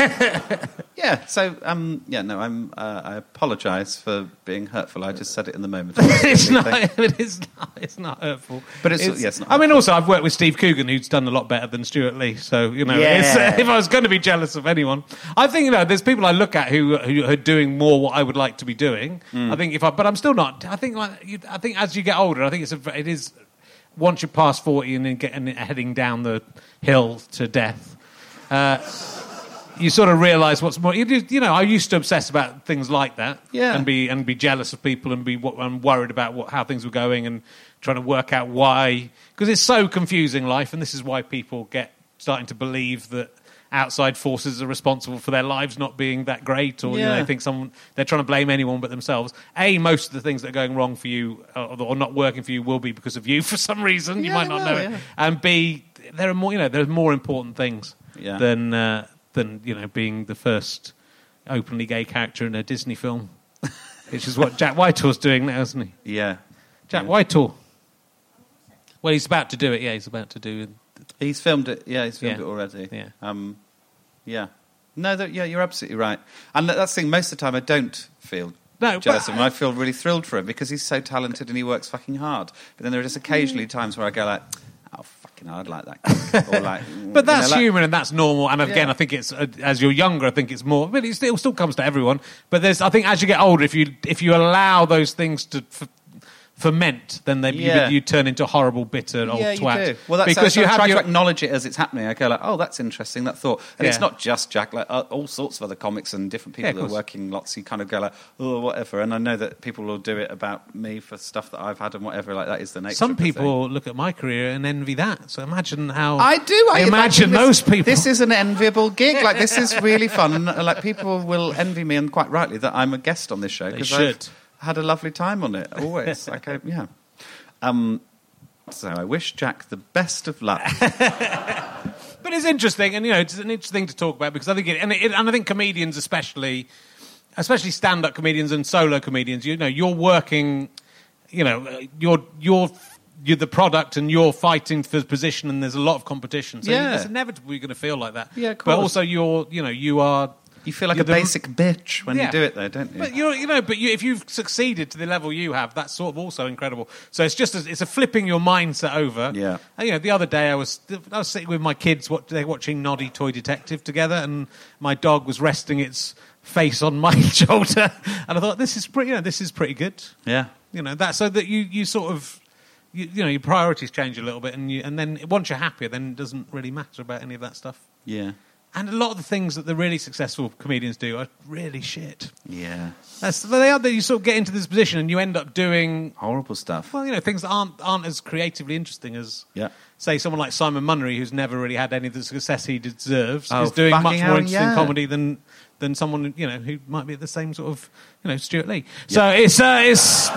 Yeah. So, I apologise for being hurtful. I just said it in the moment. It's not hurtful. But it's not. I mean, also, I've worked with Steve Coogan, who's done a lot better than Stuart Lee. So if I was going to be jealous of anyone, I think there's people I look at who are doing more what I would like to be doing. I think but I'm still not. I think as you get older, I think it is once you're past 40 and then heading down the hill to death. You sort of realise what's more. I used to obsess about things like that, and be jealous of people and be worried about how things were going and trying to work out why. Because it's so confusing, life, and this is why people starting to believe that outside forces are responsible for their lives not being that great, or they think they're trying to blame anyone but themselves. Most of the things that are going wrong for you or not working for you will be because of you for some reason. You might not know it. And B, there are more. There's more important things. Yeah. Than being the first openly gay character in a Disney film, which is what Jack Whitehall's doing now, isn't he? Yeah. Jack Whitehall. Well, he's about to do it. Yeah, he's about to do it. He's filmed it. Yeah, he's filmed it already. Yeah. Yeah. No, you're absolutely right. And that's the thing. Most of the time, I don't feel No, jealous of him. I feel really thrilled for him because he's so talented and he works fucking hard. But then there are just occasionally times where I go like, oh, fucking hard, like that. Or like, but that's like, human and that's normal. And again, Yeah. I think it's as you're younger, I think it's more. But it still comes to everyone. But I think as you get older, if you allow those things to ferment, then you turn into a horrible, bitter old twat. You do. Well, that's because you you have try to acknowledge it as it's happening. I go like, oh, that's interesting, that thought. And it's Yeah. not just Jack, like all sorts of other comics and different people Yeah, of that are course. working lots. You kind of go like, oh, whatever. And I know that people will do it about me for stuff that I've had and whatever. Like that is the nature. Some of the thing. people look at my career and envy that. So imagine how I do. I imagine those people. This is an enviable gig. Like this is really fun. Like people will envy me, and quite rightly, that I'm a guest on this show They because should. I've had a lovely time on it. Always. Yeah. So I wish Jack the best of luck. But it's interesting, and it's an interesting thing to talk about because I think and I think comedians, especially stand-up comedians and solo comedians, you're working, you're the product and you're fighting for position, and there's a lot of competition. So Yeah. it's inevitably going to feel like that. Yeah, of But course. also you are. You feel like You're a basic bitch when you do it, though, don't you? But if you've succeeded to the level you have, that's sort of also incredible. So it's it's a flipping your mindset over. Yeah. And, the other day I was sitting with my kids. They're watching Noddy Toy Detective together, and my dog was resting its face on my shoulder, and I thought this is pretty good. Yeah. That so that you sort of. Your priorities change a little bit, and then once you're happier, then it doesn't really matter about any of that stuff. Yeah. And a lot of the things that the really successful comedians do are really shit. Yeah. You sort of get into this position and you end up doing Horrible stuff. well, things that aren't as creatively interesting as, Yeah. say, someone like Simon Munnery, who's never really had any of the success he deserves, Oh, is doing fucking much hell, more interesting yeah. comedy than someone who might be at the same sort of Stuart Lee. So it's.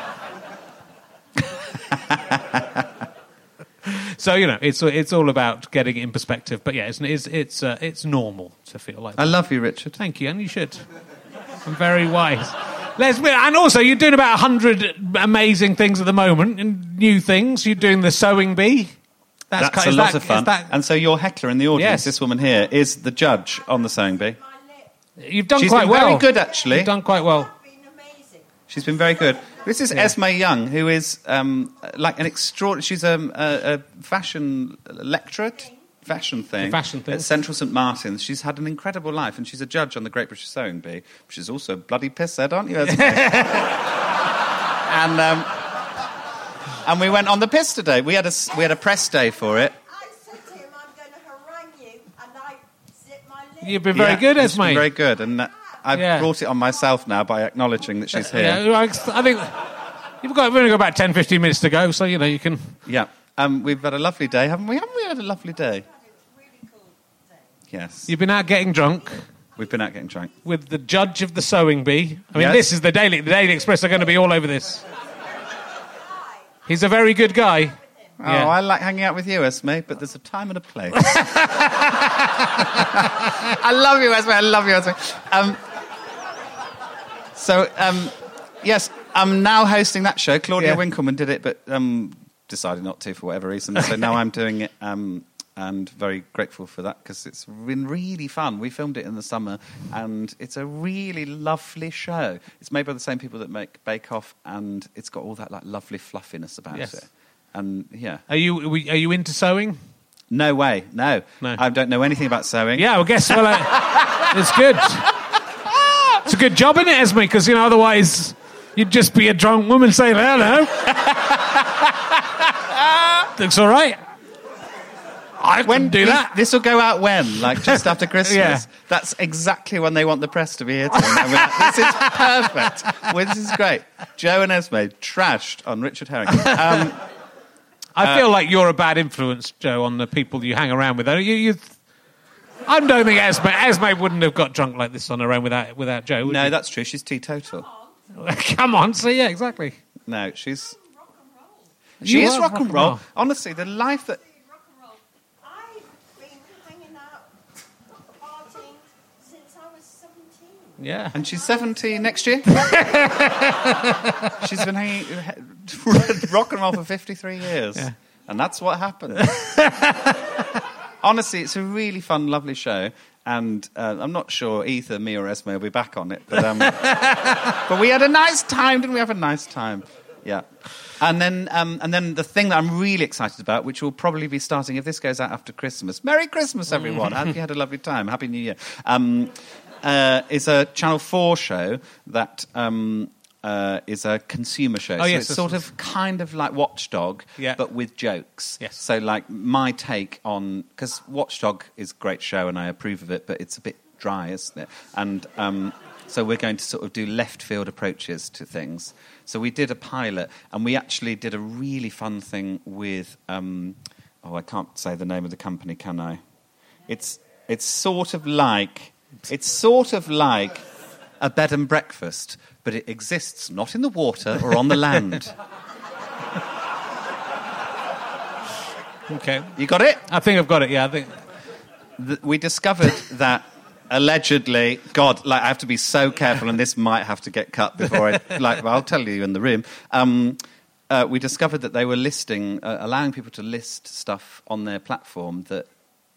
So it's all about getting it in perspective, but yeah, it's normal to feel like that. I love you, Richard. Thank you, and you should. I'm very wise. And also, you're doing about 100 amazing things at the moment, and new things. You're doing the sewing bee. That's a lot of fun. And so your heckler in the audience, Yes. this woman here, is the judge on the sewing bee. You've done She's quite been well. very good, actually. You've done quite well. She's been very good. This is Esme Young, who is like an extraordinary... She's a fashion lecturer, fashion thing at Central St Martin's. She's had an incredible life, and she's a judge on the Great British Sewing Bee, which is also a bloody pisshead, aren't you, Esme? And we went on the piss today. We had a press day for it. I said to him, I'm going to harangue you, and I zipped my lip. You've been very good, It's Esme. been very good, and I've brought it on myself now by acknowledging that she's here. Yeah, I think we've only got about 10-15 minutes to go, so you can. Yeah, we've had a lovely day, haven't we? Haven't we had a lovely day? Yes. You've been out getting drunk We've been out getting drunk. with the judge of the sewing bee. I mean, Yes. this is the Daily Express are going to be all over this. He's a very good guy. Oh, I like hanging out with you, Esme, but there's a time and a place. I love you, Esme. I love you, Esme. Yes, I'm now hosting that show. Claudia Winkleman did it, but decided not to for whatever reason. So now I'm doing it, and very grateful for that because it's been really fun. We filmed it in the summer, and it's a really lovely show. It's made by the same people that make Bake Off, and it's got all that like lovely fluffiness about Yes. it. And yeah. Are you into sewing? No way, no. No. I don't know anything about sewing. Yeah, well, guess what? It's good. It's a good job, isn't it, Esme? Because otherwise you'd just be a drunk woman saying hello. Looks all right. I can do that. This will go out when? Like just after Christmas? Yeah. That's exactly when they want the press to be here. This is perfect. Well, this is great. Joe and Esme trashed on Richard Herring. I feel like you're a bad influence, Joe, on the people you hang around with. I don't think Esme wouldn't have got drunk like this on her own without Joe. No, that's true. She's teetotal. Come on, so yeah, exactly. No, she's... You She is are rock and roll. roll. Honestly, the life that... I've been hanging out, partying since I was 17. Yeah. And she's 70 next year. She's been hanging rock and roll for 53 years. Yeah. And that's what happened. Honestly, it's a really fun, lovely show. And I'm not sure either me or Esme will be back on it. But, but we had a nice time, didn't we have a nice time? Yeah. And then the thing that I'm really excited about, which will probably be starting if this goes out after Christmas. Merry Christmas, everyone. Hope you had a lovely time. Happy New Year. Is a Channel 4 show that is a consumer show. Oh, yes, it's sort of kind of like Watchdog, but with jokes. Yes. So like my take on... Because Watchdog is a great show and I approve of it, but it's a bit dry, isn't it? And so we're going to sort of do left field approaches to things. So we did a pilot and we actually did a really fun thing with... I can't say the name of the company, can I? It's sort of like a bed and breakfast, but it exists not in the water or on the land. Okay. You got it? I think I've got it, yeah. I think we discovered that allegedly, God, like I have to be so careful, and this might have to get cut before I'll tell you in the room. We discovered that they were allowing people to list stuff on their platform that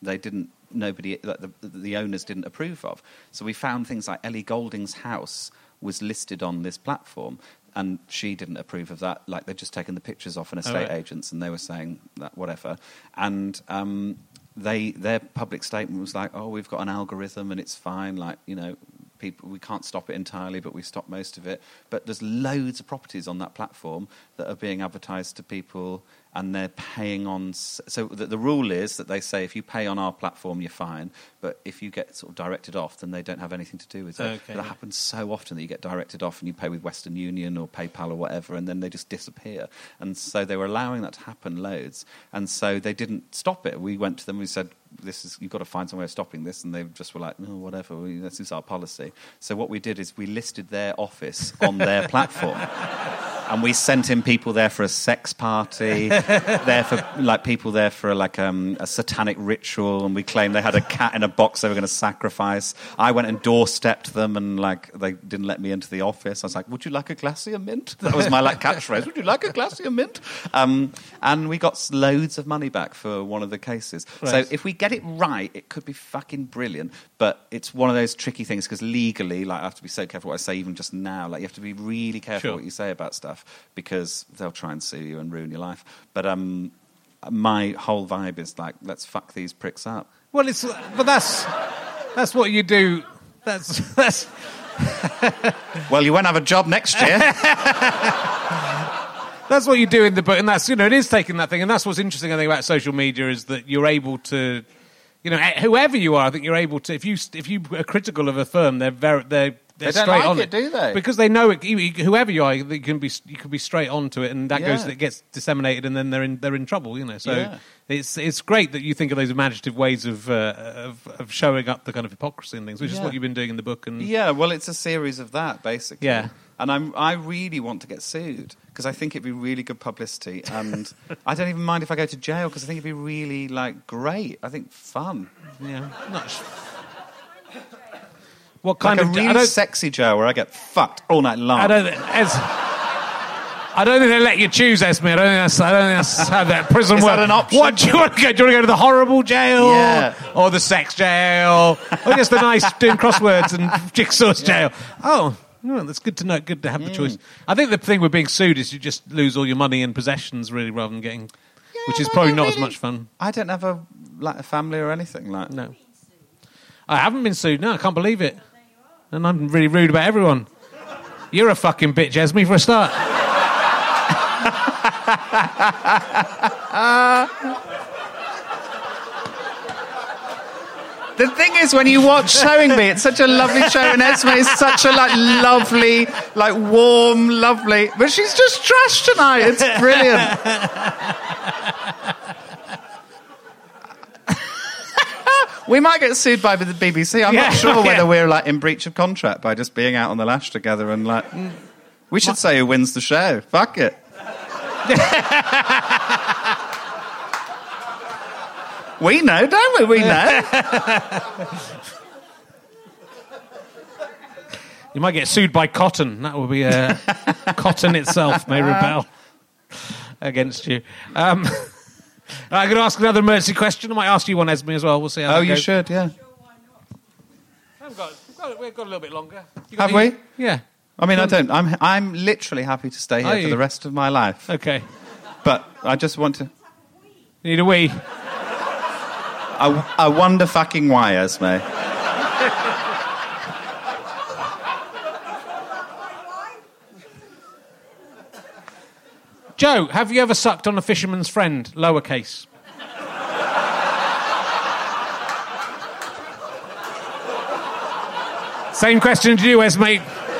the owners didn't approve of. So we found things like Ellie Goulding's house was listed on this platform, and she didn't approve of that. Like, they'd just taken the pictures off an estate agents, and they were saying that whatever. And their public statement was like, "Oh, we've got an algorithm, and it's fine. Like, you know, people, we can't stop it entirely, but we stop most of it." But there's loads of properties on that platform that are being advertised to people, and they're paying on... So the rule is that they say if you pay on our platform, you're fine, but if you get sort of directed off, then they don't have anything to do with it. Okay, but that happens so often that you get directed off and you pay with Western Union or PayPal or whatever, and then they just disappear. And so they were allowing that to happen loads, and so they didn't stop it. We went to them, we said, you've got to find some way of stopping this, and they just were like, no, whatever, this is our policy. So what we did is we listed their office on their platform. And we sent in people there for a sex party, people there for a satanic ritual, and we claimed they had a cat in a box they were going to sacrifice. I went and doorstepped them, and they didn't let me into the office. I was like, "Would you like a glassy of mint?" That was my catchphrase. "Would you like a glassy of mint?" And we got loads of money back for one of the cases. Right. So if we get it right, it could be fucking brilliant. But it's one of those tricky things because legally, I have to be so careful what I say. Even just now, you have to be really careful what you say about stuff, because they'll try and sue you and ruin your life. But my whole vibe is let's fuck these pricks up. Well, that's what you do. That's. Well, you won't have a job next year. That's what you do in the book, and that's, it is taking that thing, and that's what's interesting, I think, about social media is that you're able to, whoever you are, I think you're able to. If you are critical of a firm, they're they don't straight like on it, do they? Because they know it. Whoever you are, you can be straight onto it, and that gets disseminated, and then they're in trouble. So it's great that you think of those imaginative ways of showing up the kind of hypocrisy and things, which is what you've been doing in the book. And well, it's a series of that basically. Yeah. And I really want to get sued because I think it'd be really good publicity, and I don't even mind if I go to jail because I think it'd be really great. I think fun. Yeah. What kind of really sexy jail where I get fucked all night long? I don't think they let you choose, Esme. I don't think that's how that prison works. Is that an option? What do you want to go? Do you want to go to the horrible jail, or the sex jail, or just the nice doing crosswords and jigsaws jail? Oh, that's good to know. Good to have the choice. I think the thing with being sued is you just lose all your money and possessions, really, rather than getting, which is probably not as much fun. I don't have a family or anything No, I haven't been sued. No, I can't believe it. And I'm really rude about everyone. You're a fucking bitch, Esme, for a start. The thing is, when you watch Showing Me, it's such a lovely show, and Esme is such a lovely, warm, lovely. But she's just trash tonight. It's brilliant. We might get sued by the BBC. I'm not sure whether we're in breach of contract by just being out on the lash together and we should say who wins the show. Fuck it. We know, don't we? We know. You might get sued by Cotton. That will be Cotton itself may rebel against you. I'm going to ask another emergency question. I might ask you one, Esme, as well. We'll see how that goes. You should, yeah. We've got a little bit longer. Have we? Yeah. I mean, I don't. I'm literally happy to stay here for the rest of my life. Okay. But I just want to... You need a wee? I wonder fucking why, Esme. Joe, have you ever sucked on a fisherman's friend, lowercase? Same question to you, Esme.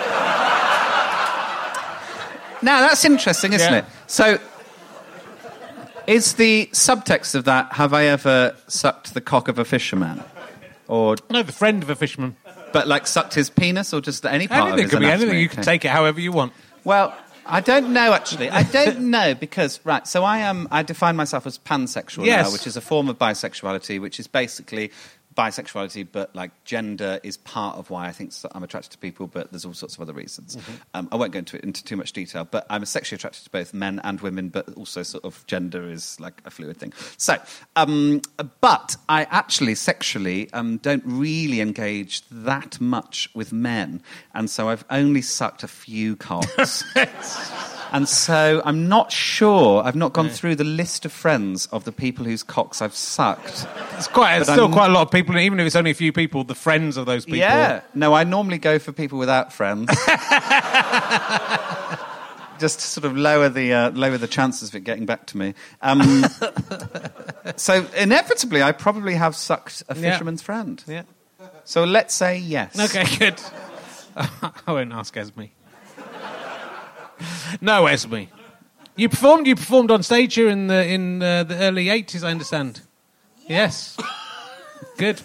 Now, that's interesting, isn't it? So, is the subtext of that, have I ever sucked the cock of a fisherman? Or No, the friend of a fisherman. But, like, sucked his penis or just any part of his Anything could be anatomy? anything. You can take it however you want. Well, I don't know, actually. I don't know, because, right, so I define myself as pansexual now, which is a form of bisexuality, which is basically bisexuality, but, like, gender is part of why I think I'm attracted to people, but there's all sorts of other reasons. I won't go into too much detail, but I'm sexually attracted to both men and women, but also sort of gender is, like, a fluid thing. So, but I actually sexually don't really engage that much with men, and so I've only sucked a few cocks. And so I'm not sure. I've not gone through the list of friends of the people whose cocks I've sucked. It's still quite a lot of people, even if it's only a few people, the friends of those people. Yeah. No, I normally go for people without friends. Just to sort of lower the chances of it getting back to me. So inevitably, I probably have sucked a fisherman's friend. Yeah. So let's say yes. Okay, good. I won't ask Esme. No, Esme. You performed on stage here in the early 80s, I understand. Yes. Good.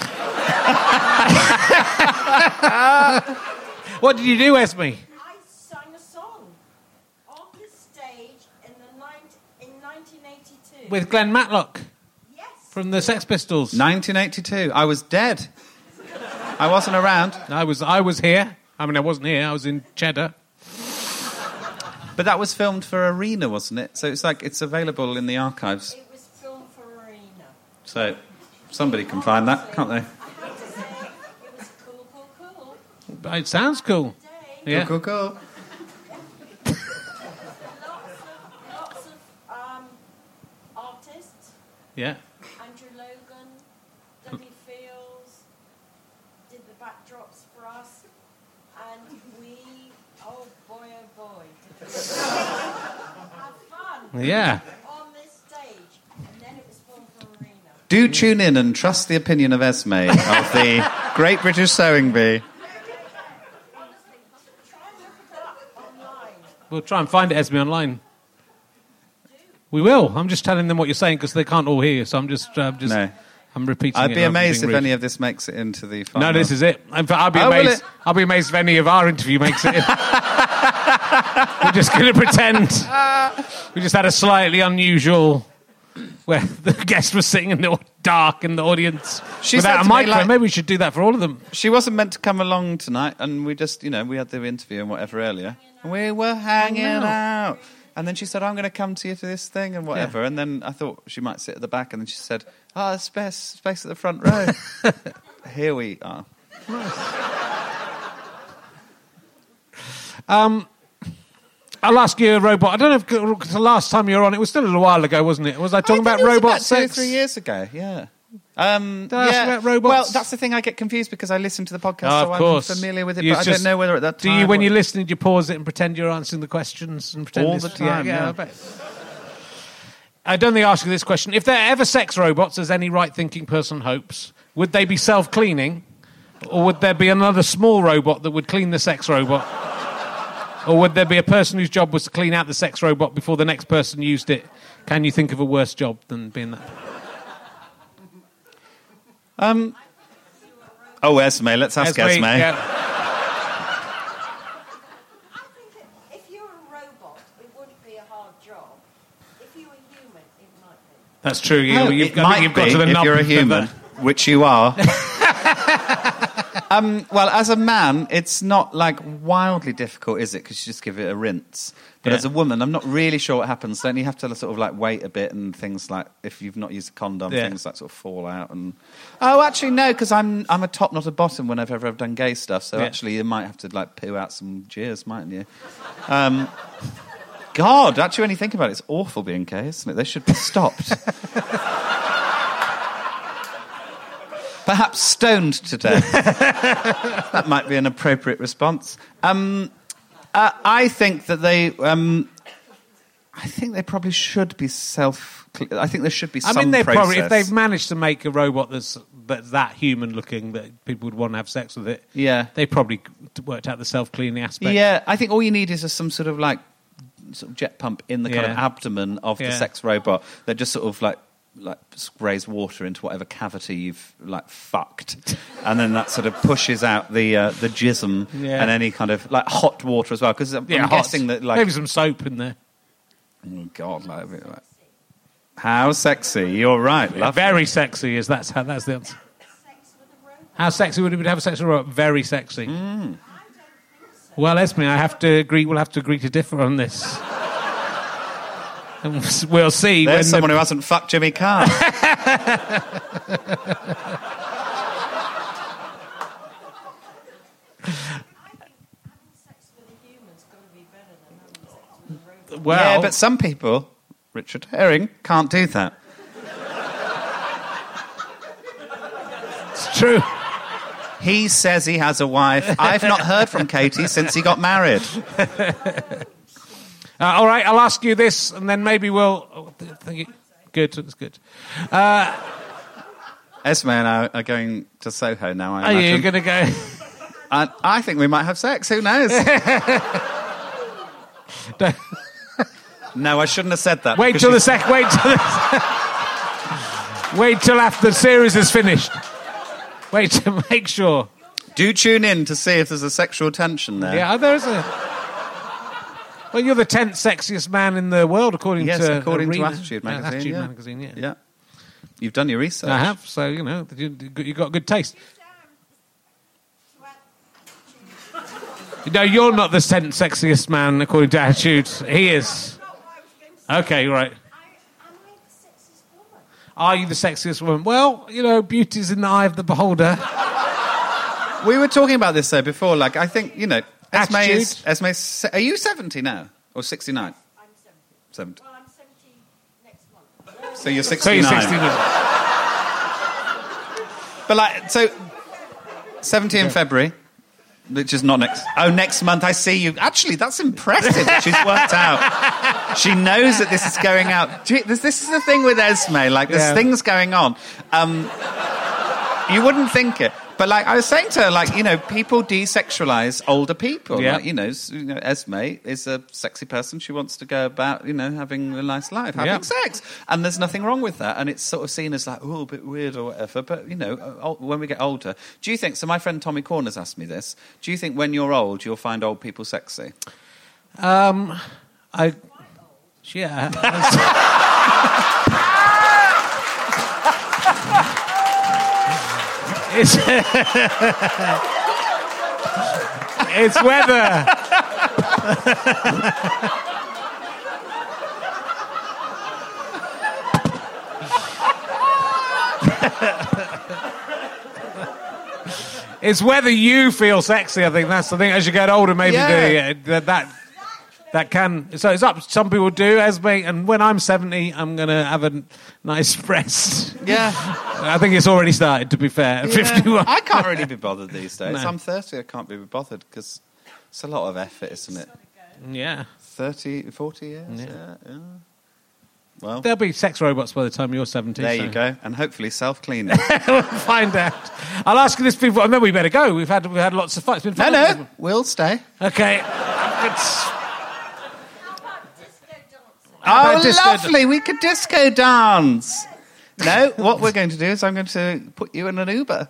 What did you do, Esme? I sang a song on the stage in 1982. With Glenn Matlock Yes. from the Sex Pistols. 1982. I was dead. I wasn't around. I was here. I mean, I wasn't here. I was in Cheddar. But that was filmed for Arena, wasn't it? So it's available in the archives. It was filmed for Arena. So somebody can find that, can't they? I have to say, it was cool. It sounds cool. Yeah. Cool. Lots of artists. Yeah. Andrew Logan, Dougie Fields did the backdrops for us, and we, oh boy, did we have fun Yeah. on this stage, and then it was filmed for Arena. Do tune in and trust the opinion of Esme of the Great British Sewing Bee. Honestly, try and look it up online. We'll try and find it, Esme, online. We will. I'm just telling them what you're saying because they can't all hear you, so I'm just No. I'm repeating I'd it. be amazed if rude. any of this makes it into the final. No, this is it. In fact, I'll be Oh, will amazed. it? I'll be amazed if any of our interview makes it in. We're just going to pretend we just had a slightly unusual where the guest was sitting in the dark in the audience She without said a to me, microphone. like- Maybe we should do that for all of them. She wasn't meant to come along tonight, and we just, we had the interview and whatever earlier. And we were hanging out. And then she said, I'm going to come to you to this thing and whatever. Yeah. And then I thought she might sit at the back. And then she said, there's space at the front row. Here we are. I'll ask you a robot. I don't know if cause the last time you were on, it was still a little while ago, wasn't it? Was I talking about robot about 2 or sex? 3 years ago, yeah. Did I ask about robots? Well, that's the thing. I get confused because I listen to the podcast, Oh, so of course. I'm familiar with it, You but I just- don't know whether at that Do time... you, when you're listening, do you pause it and pretend you're answering the questions and pretend All it's- the time, yeah. I bet. I don't think I ask you this question. If they're ever sex robots, as any right-thinking person hopes, would they be self-cleaning, or would there be another small robot that would clean the sex robot? Or would there be a person whose job was to clean out the sex robot before the next person used it? Can you think of a worse job than being that? Esme, let's ask Esme. I Yeah. think if you were a robot, it wouldn't be a hard job. If you were human, it might be. That's true. It might You've got be to the if nub you're a of human, which you are. Well, as a man, it's not like wildly difficult, is it? Because you just give it a rinse. But as a woman, I'm not really sure what happens. Don't you have to sort of like wait a bit and things like, if you've not used a condom, things like sort of fall out and... Oh, actually, no, because I'm a top, not a bottom whenever I've ever done gay stuff. So actually, you might have to like poo out some jeers, mightn't you? God, actually, when you think about it, it's awful being gay, isn't it? They should be stopped. Perhaps stoned to death. That might be an appropriate response. I think that they... I think they probably should be I think there should be some they process. probably, if they've managed to make a robot that's that human looking that people would want to have sex with it, they probably worked out the self-cleaning aspect. Yeah, I think all you need is some sort of like sort of jet pump in the kind of abdomen of the sex robot that just sort of like sprays water into whatever cavity you've like fucked, and then that sort of pushes out the jism and any kind of like hot water as well. Because I'm guessing that like maybe some soap in there. Oh God, like how sexy! You're right. Very sexy. That's the answer. How sexy would it be to have a sex with a robot? Very sexy. Well, Esme, I have to agree. We'll have to agree to differ on this. And we'll see. There's someone who hasn't fucked Jimmy Carr. Well, yeah, but some people, Richard Herring, can't do that. It's true. He says he has a wife. I've not heard from Katie since he got married. All right, I'll ask you this, and then maybe we'll... Good, it's good. Esme and I are going to Soho now, I imagine. Are you going to go? And I think we might have sex, who knows? No, I shouldn't have said that. Wait till after the series is finished. Wait to make sure. Do tune in to see if there's a sexual tension there. Yeah, there is a... Well, you're the 10th sexiest man in the world, according to Attitude Magazine. Attitude Magazine, yeah. You've done your research. I have, so, you've got good taste. No, you're not the 10th sexiest man, according to Attitude. He is. Okay, right. Are you the sexiest woman? Well, beauty's in the eye of the beholder. We were talking about this, though, before. Like, I think, Esme, are you 70 now? Or 69? I'm 70. Well, I'm 70 next month. So you're 69. But, 70 in February, which is not next... Oh, next month, I see you. Actually, that's impressive that she's worked out. She knows that this is going out. This is the thing with Esme. Like, there's things going on. You wouldn't think it. But, I was saying to her, people desexualize older people. Yeah. Esme is a sexy person. She wants to go about, having a nice life, having sex. And there's nothing wrong with that. And it's sort of seen as a bit weird or whatever. But, when we get older... Do you think... So my friend Tommy Corner's asked me this. Do you think when you're old, you'll find old people sexy? Yeah. It's whether... It's whether you feel sexy, I think. That's the thing. As you get older, maybe that can... So it's up. Some people do, Esme, and when I'm 70, I'm going to have a nice breast. Yeah. I think it's already started, to be fair. At 51. I can't really be bothered these days. No. I'm 30, I can't be bothered, because it's a lot of effort, isn't it? Yeah. 30, 40 years? Yeah. Well, there'll be sex robots by the time you're 70. There you go. And hopefully self-cleaning. We'll find out. I'll ask you this before, and then we better go. We've had lots of fun. It's been fun. No, we'll stay. Okay. Lovely. We could disco dance. No, what we're going to do is I'm going to put you in an Uber.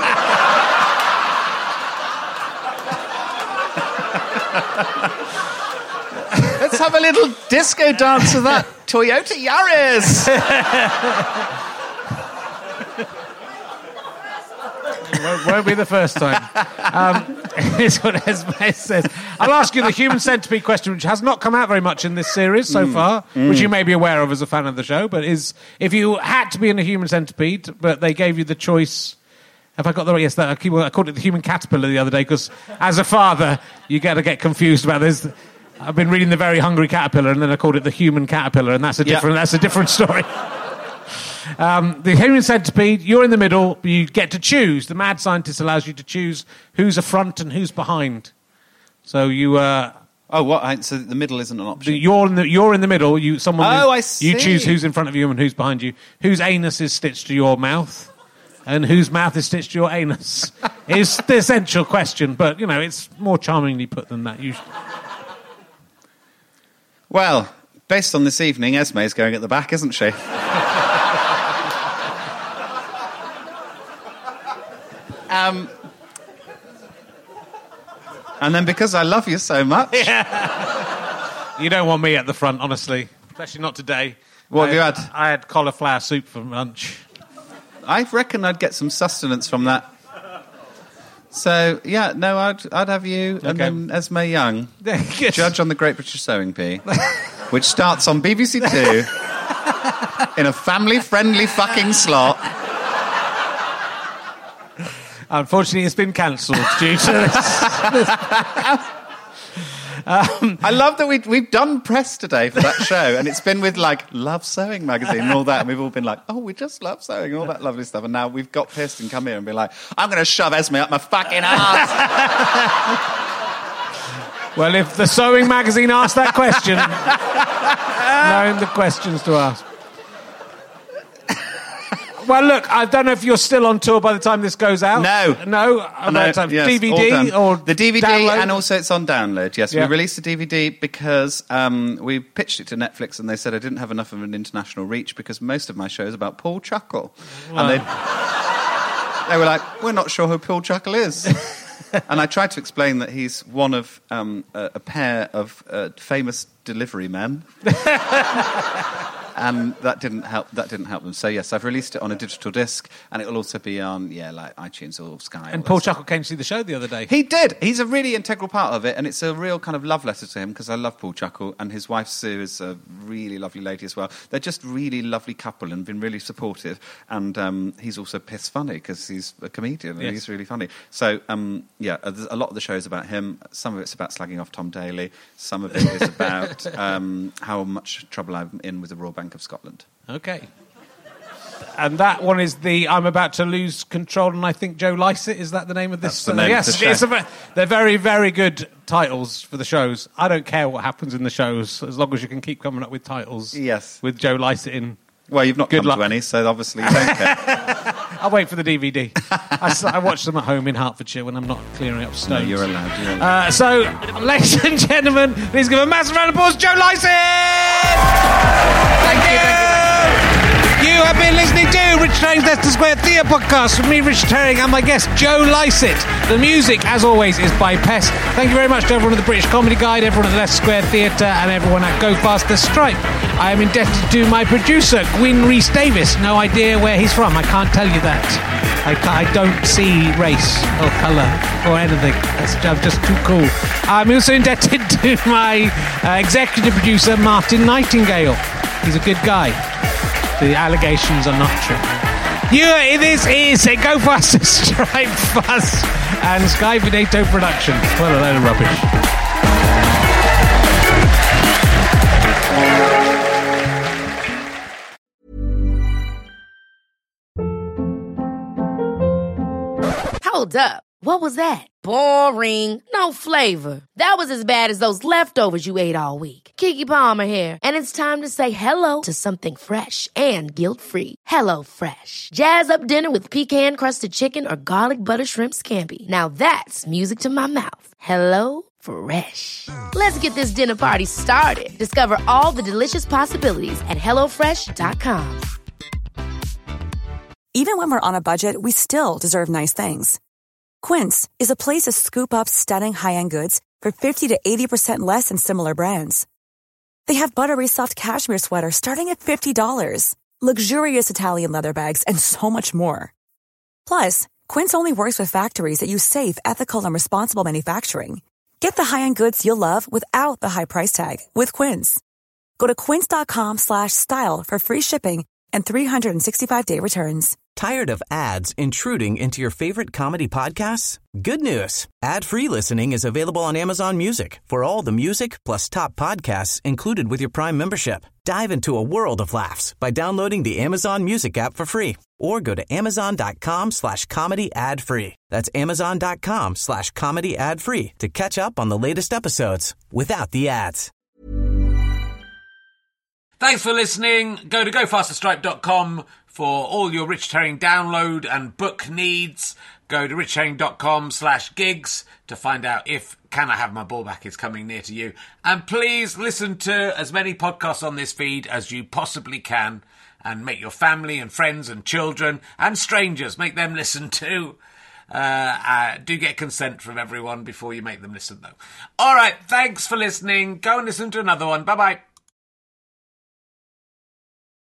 Let's have a little disco dance with that Toyota Yaris. Won't be the first time. It's what Esme says. I'll ask you the human centipede question, which has not come out very much in this series so far, which you may be aware of as a fan of the show, but is if you had to be in a human centipede, but they gave you the choice... Have I got the right? Yes, I called it the human caterpillar the other day because, as a father, you get confused about this. I've been reading The Very Hungry Caterpillar, and then I called it the human caterpillar, and that's a different story. The human centipede, you're in the middle. You get to choose. The mad scientist allows you to choose who's a front and who's behind. So you. Oh, what? So the middle isn't an option. You're in the middle. I see. You choose who's in front of you and who's behind you. Whose anus is stitched to your mouth. And whose mouth is stitched to your anus is the essential question, but, it's more charmingly put than that usually. Well, based on this evening, Esme is going at the back, isn't she? And then because I love you so much... Yeah. You don't want me at the front, honestly. Especially not today. What have you had? I had cauliflower soup for lunch. I reckon I'd get some sustenance from that. So, yeah, no, I'd have you and then Esme Young, judge on the Great British Sewing Bee, which starts on BBC Two in a family-friendly fucking slot. Unfortunately, it's been cancelled due to this. I love that we've done press today for that show, and it's been with, Love Sewing magazine and all that, and we've all been like, oh, we just love sewing, all that lovely stuff, and now we've got Kirsten come here and be like, I'm going to shove Esme up my fucking ass. Well, if the sewing magazine asked that question, knowing the questions to ask. Well, look, I don't know if you're still on tour by the time this goes out. No. Yes, DVD or the DVD, download? and also it's on download. Yes, Yeah. we released the DVD because we pitched it to Netflix, and they said I didn't have enough of an international reach because most of my show is about Paul Chuckle, and they were like, "We're not sure who Paul Chuckle is." And I tried to explain that he's one of a pair of famous delivery men. And that didn't help them. So, yes, I've released it on a digital disc, and it will also be on, iTunes or Sky. And Paul Chuckle came to see the show the other day. He did. He's a really integral part of it, and it's a real kind of love letter to him, because I love Paul Chuckle, and his wife Sue is a really lovely lady as well. They're just really lovely couple and been really supportive, and he's also piss funny, because he's a comedian, and he's really funny. So, a lot of the show is about him. Some of it's about slagging off Tom Daley. Some of it is about how much trouble I'm in with the Royal Bank of Scotland. Okay. And that one is I'm about to lose control, and I think Joe Lycett, is that the name of this? That's the name of the show. They're very, very good titles for the shows. I don't care what happens in the shows, as long as you can keep coming up with titles. Yes. With Joe Lycett in. Well, you've not Good come luck. to any, so obviously you don't care. I'll wait for the DVD. I watch them at home in Hertfordshire when I'm not clearing up stones. No, you're allowed. So, ladies and gentlemen, please give a massive round of applause to Joe Lycett! Thank you! You have been listening to Richard Herring's Leicester Square Theatre Podcast with me, Richard Herring, and my guest, Joe Lycett. The music, as always, is by Pest. Thank you very much to everyone at the British Comedy Guide, everyone at the Leicester Square Theatre, and everyone at Go Faster Stripe. I am indebted to my producer, Gwyn Rhys-Davies. No idea where he's from. I can't tell you that. I don't see race or colour or anything. I'm just too cool. I'm also indebted to my executive producer, Martin Nightingale. He's a good guy. The allegations are not true. This is a Go Faster Stripe Fuzz and Sky Veneto production. What a load of rubbish. Hold up. What was that? Boring. No flavor. That was as bad as those leftovers you ate all week. Keke Palmer here. And it's time to say hello to something fresh and guilt-free. Hello Fresh. Jazz up dinner with pecan-crusted chicken or garlic butter shrimp scampi. Now that's music to my mouth. Hello Fresh. Let's get this dinner party started. Discover all the delicious possibilities at HelloFresh.com. Even when we're on a budget, we still deserve nice things. Quince is a place to scoop up stunning high-end goods for 50 to 80% less than similar brands. They have buttery soft cashmere sweaters starting at $50, luxurious Italian leather bags, and so much more. Plus, Quince only works with factories that use safe, ethical, and responsible manufacturing. Get the high-end goods you'll love without the high price tag with Quince. Go to quince.com/style for free shipping and 365-day returns. Tired of ads intruding into your favorite comedy podcasts? Good news. Ad-free listening is available on Amazon Music for all the music plus top podcasts included with your Prime membership. Dive into a world of laughs by downloading the Amazon Music app for free or go to amazon.com/comedy ad-free. That's amazon.com/comedy ad-free to catch up on the latest episodes without the ads. Thanks for listening. Go to gofasterstripe.com for all your Richard Herring download and book needs. Go to richardherring.com/gigs to find out if Can I Have My Ball Back is coming near to you. And please listen to as many podcasts on this feed as you possibly can and make your family and friends and children and strangers, make them listen too. Do get consent from everyone before you make them listen, though. All right, thanks for listening. Go and listen to another one. Bye-bye.